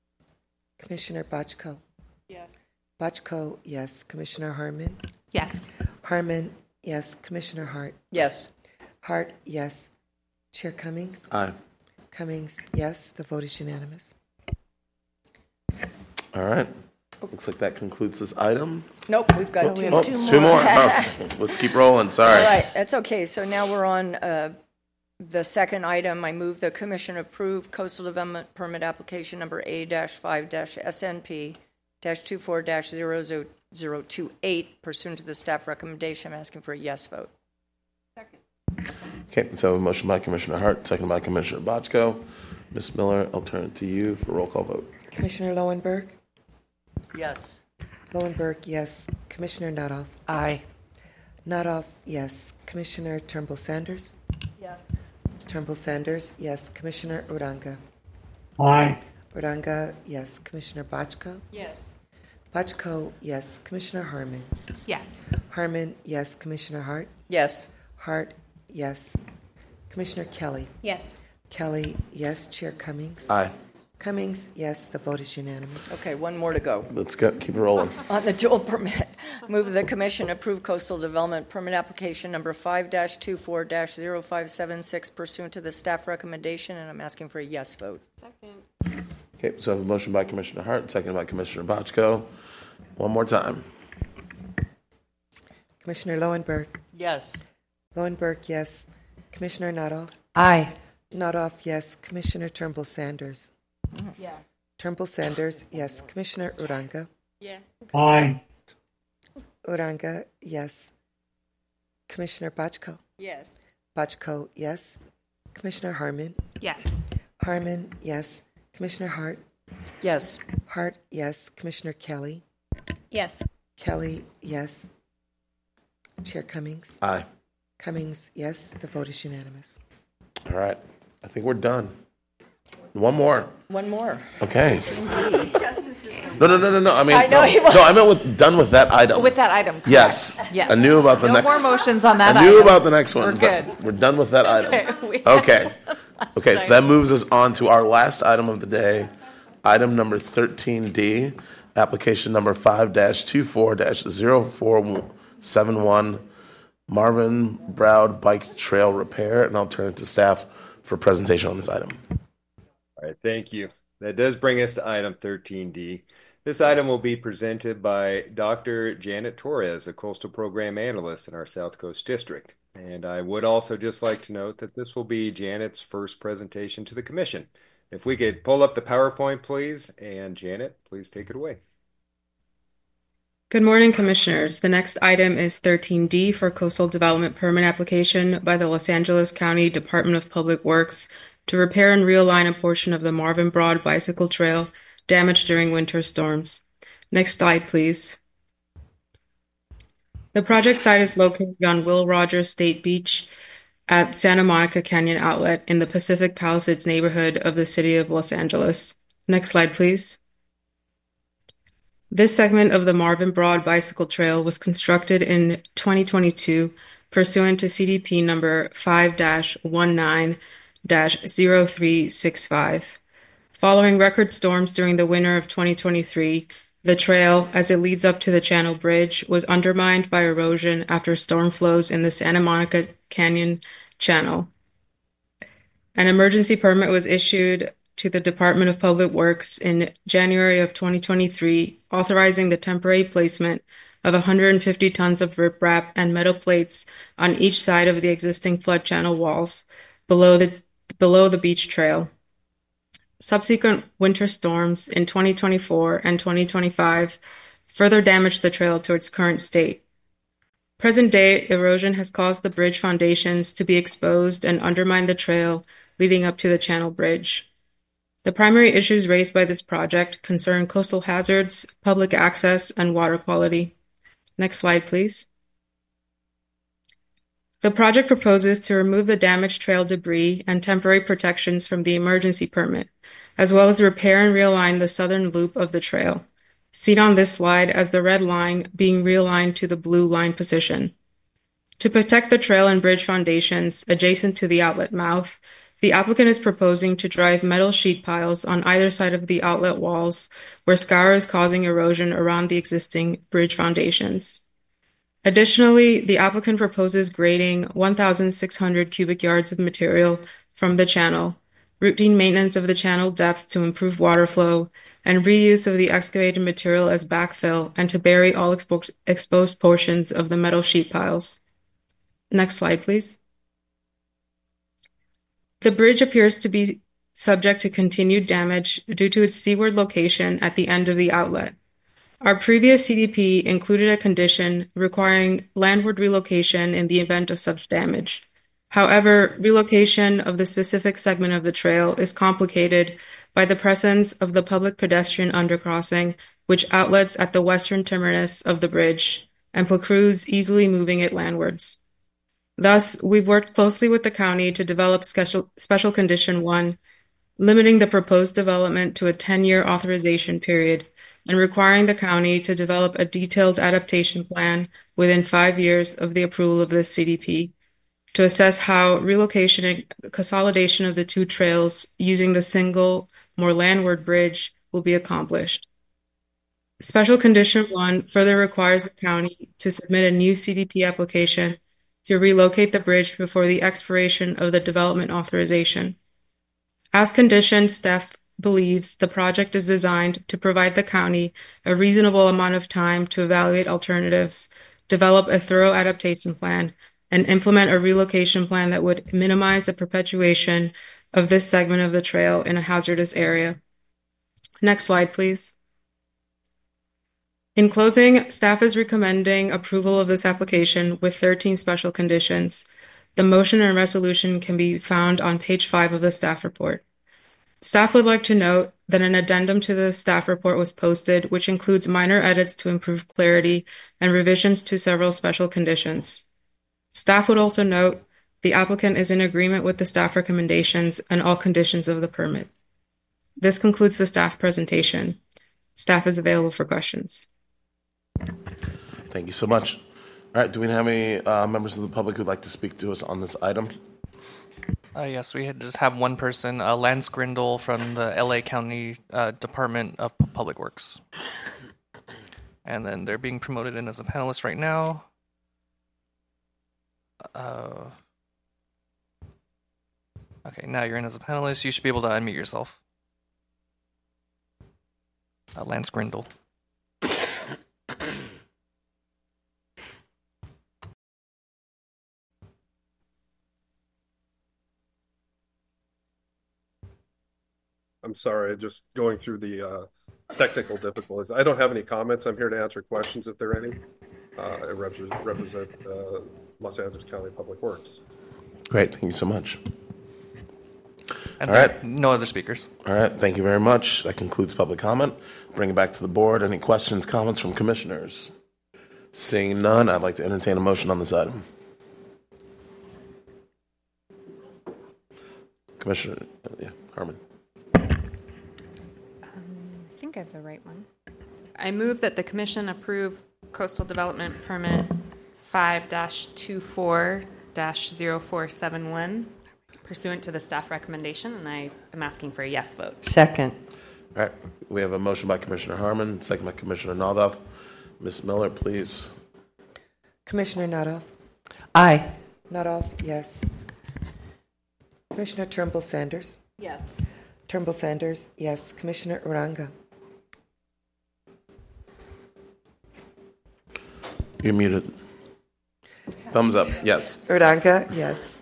Commissioner Bochco. Yes. Bochco, yes. Commissioner Harmon. Yes. Harmon, yes. Commissioner Hart. Yes. Hart, yes. Chair Cummings. Aye. Cummings, yes. The vote is unanimous. All right. Looks like that concludes this item. Nope, we've got Oh, two, oh, two more. two more. Oh, let's keep rolling. Sorry. All right, that's okay. So now we're on uh, the second item. I move the commission approve coastal development permit application number A five S N P twenty-four zero zero two eight pursuant to the staff recommendation. I'm asking for a yes vote. Okay, so a motion by Commissioner Hart, second by Commissioner Bochco. Miz Miller, I'll turn it to you for roll call vote. Commissioner Lowenberg. Yes. Lowenberg, yes. Commissioner Nuttall. Aye. Nuttall, yes. Commissioner Turnbull Sanders. Yes. Turnbull Sanders, yes. Commissioner Uranga. Aye. Uranga, yes. Commissioner Bochco. Yes. Bochco, yes. Commissioner Harmon. Yes. Harmon, yes. Commissioner Hart. Yes. Hart, yes. Commissioner Kelly. Yes. Kelly, yes. Chair Cummings. Aye. Cummings, yes. The vote is unanimous. Okay, one more to go. Let's go. Keep it rolling. On the dual permit, move the commission approve coastal development permit application number five dash twenty-four dash zero five seven six pursuant to the staff recommendation, and I'm asking for a yes vote. Second. Okay, so I have a motion by Commissioner Hart, second by Commissioner Bochco. One more time. Commissioner Lowenberg. Yes. Lowenberg, yes. Commissioner Nuttall. Aye. Nuttall, yes. Commissioner Turnbull Sanders. Yes. Turnbull Sanders, yes. Commissioner Uranga. Yeah. Aye. Uranga, yes. Commissioner Bochco. Yes. Bochco, yes. Commissioner Harmon. Yes. Harmon, yes. Commissioner Hart. Yes. Hart, yes. Commissioner Kelly. Yes. Kelly, yes. Chair Cummings. Aye. Cummings, yes. The vote is unanimous. All right. I think we're done. One more. One more. Okay. Indeed. No, no, no, no, no. I mean, I know no, he was- no, I meant with done with that item. With that item, correct. Yes. Yes. I knew about the No next. more motions on that I knew item. about the next one. We're but good. We're done with that item. Okay, we- Okay. Okay. So that moves us on to our last item of the day, item number thirteen D, application number five dash twenty-four dash zero four seven one, Marvin Browd Bike Trail Repair, and I'll turn it to staff for presentation on this item. All right, thank you. That does bring us to item thirteen D. This item will be presented by Doctor Janet Torres, a coastal program analyst in our South Coast District. And I would also just like to note that this will be Janet's first presentation to the commission. If we could pull up the PowerPoint, please. And Janet, please take it away. Good morning, Commissioners. The next item is thirteen D for Coastal Development Permit Application by the Los Angeles County Department of Public Works to repair and realign a portion of the Marvin Broad Bicycle Trail damaged during winter storms. Next slide, please. The project site is located on Will Rogers State Beach at Santa Monica Canyon Outlet in the Pacific Palisades neighborhood of the city of Los Angeles. Next slide, please. This segment of the Marvin Broad Bicycle Trail was constructed in twenty twenty-two pursuant to C D P number five dash nineteen dash zero three six five. Following record storms during the winter of twenty twenty-three, the trail, as it leads up to the Channel Bridge, was undermined by erosion after storm flows in the Santa Monica Canyon Channel. An emergency permit was issued to the Department of Public Works in January of twenty twenty-three, authorizing the temporary placement of one hundred fifty tons of riprap and metal plates on each side of the existing flood channel walls below the below the beach trail. Subsequent winter storms in twenty twenty-four and twenty twenty-five further damaged the trail to its current state. Present-day erosion has caused the bridge foundations to be exposed and undermine the trail leading up to the Channel Bridge. The primary issues raised by this project concern coastal hazards, public access, and water quality. Next slide, please. The project proposes to remove the damaged trail debris and temporary protections from the emergency permit, as well as repair and realign the southern loop of the trail, seen on this slide as the red line being realigned to the blue line position. To protect the trail and bridge foundations adjacent to the outlet mouth, The applicant is proposing to drive metal sheet piles on either side of the outlet walls where scour is causing erosion around the existing bridge foundations. Additionally, the applicant proposes grading one thousand six hundred cubic yards of material from the channel, routine maintenance of the channel depth to improve water flow, and reuse of the excavated material as backfill and to bury all expo- exposed portions of the metal sheet piles. Next slide, please. The bridge appears to be subject to continued damage due to its seaward location at the end of the outlet. Our previous C D P included a condition requiring landward relocation in the event of such damage. However, relocation of the specific segment of the trail is complicated by the presence of the public pedestrian undercrossing, which outlets at the western terminus of the bridge and precludes easily moving it landwards. Thus, we've worked closely with the county to develop special, special condition one, limiting the proposed development to a ten-year authorization period and requiring the county to develop a detailed adaptation plan within five years of the approval of this C D P to assess how relocation and consolidation of the two trails using the single, more landward bridge will be accomplished. Special condition one further requires the county to submit a new C D P application to relocate the bridge before the expiration of the development authorization. As conditioned, staff believes the project is designed to provide the county a reasonable amount of time to evaluate alternatives, develop a thorough adaptation plan, and implement a relocation plan that would minimize the perpetuation of this segment of the trail in a hazardous area. Next slide, please. In closing, staff is recommending approval of this application with thirteen special conditions. The motion and resolution can be found on page five of the staff report. Staff would like to note that an addendum to the staff report was posted, which includes minor edits to improve clarity and revisions to several special conditions. Staff would also note the applicant is in agreement with the staff recommendations and all conditions of the permit. This concludes the staff presentation. Staff is available for questions. Thank you so much. All right, do we have any uh, members of the public who'd like to speak to us on this item? Uh, yes, we had just have one person, uh, Lance Grindle from the L A County uh, Department of P- Public Works. And then they're being promoted in as a panelist right now. Uh, okay, now you're in as a panelist. You should be able to unmute yourself. Uh, Lance Grindle. I'm sorry, just going through the uh, technical difficulties. I don't have any comments. I'm here to answer questions if there are any. Uh, I represent, represent uh, Los Angeles County Public Works. Great, thank you so much. And All right. No other speakers. All right, thank you very much. That concludes public comment. Bring it back to the board. Any questions, comments from commissioners? Seeing none, I'd like to entertain a motion on this item. Commissioner, yeah, Harmon. I think I have the right one. I move that the commission approve coastal development permit five dash twenty-four dash zero four seven one pursuant to the staff recommendation, and I am asking for a yes vote. Second. All right, we have a motion by Commissioner Harmon, second by Commissioner Nodhoff. Miz Miller, please. Commissioner Nodhoff. Aye. Nodhoff, yes. Commissioner Turnbull Sanders. Yes. Turnbull Sanders, yes. Commissioner Uranga. You're muted. Thumbs up, yes. Uranga, yes.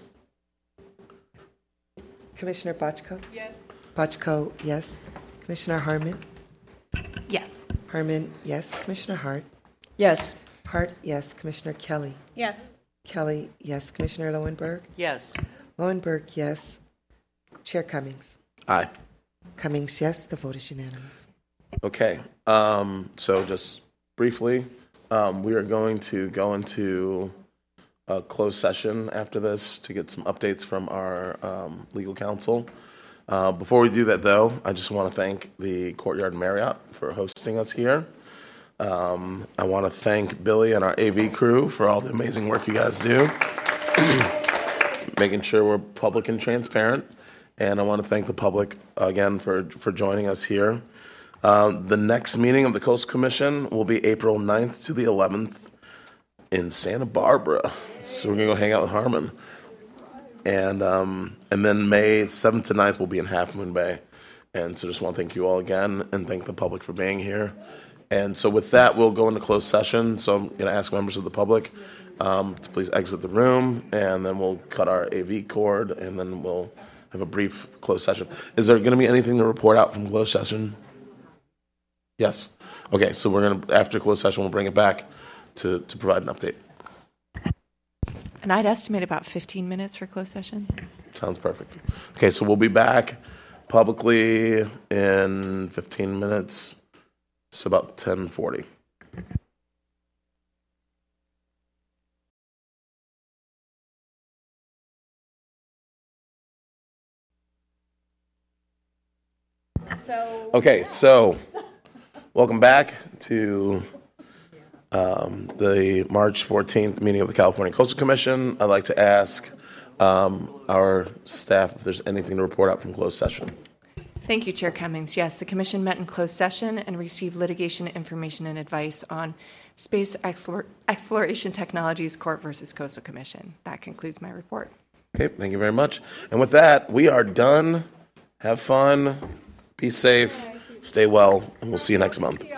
Commissioner Bochco? Yes. Bochco, yes. Commissioner Harmon? Yes. Harmon, yes. Commissioner Hart? Yes. Hart, yes. Commissioner Kelly? Yes. Kelly, yes. Commissioner Lowenberg? Yes. Lowenberg, yes. Chair Cummings? Aye. Cummings, yes. The vote is unanimous. Okay, um, so just briefly, um, we are going to go into a closed session after this to get some updates from our um, legal counsel. Uh, before we do that, though, I just want to thank the Courtyard Marriott for hosting us here. Um, I want to thank Billy and our A V crew for all the amazing work you guys do, making sure we're public and transparent. and I want to thank the public again for, for joining us here. Um, the next meeting of the Coastal Commission will be April ninth to the eleventh in Santa Barbara. So we're going to go hang out with Harmon. And um, and then May seventh to ninth will be in Half Moon Bay. And so just want to thank you all again and thank the public for being here. And so with that, we'll go into closed session. So I'm going to ask members of the public um, to please exit the room, and then we'll cut our A V cord, and then we'll have a brief closed session. Is there going to be anything to report out from closed session? Yes. Okay, so we're going to, after closed session, we'll bring it back to, to provide an update. And I'd estimate about fifteen minutes for closed session. Sounds perfect. Okay, so we'll be back publicly in fifteen minutes. It's about ten forty. So Okay, so welcome back to um, the March fourteenth meeting of the California Coastal Commission. I'd like to ask um, our staff if there's anything to report out from closed session. Thank you, Chair Cummings. Yes, the Commission met in closed session and received litigation information and advice on Space Explor- Exploration Technologies Corp versus Coastal Commission. That concludes my report. Okay, thank you very much. And with that, we are done. Have fun, be safe, stay well, and we'll see you next month.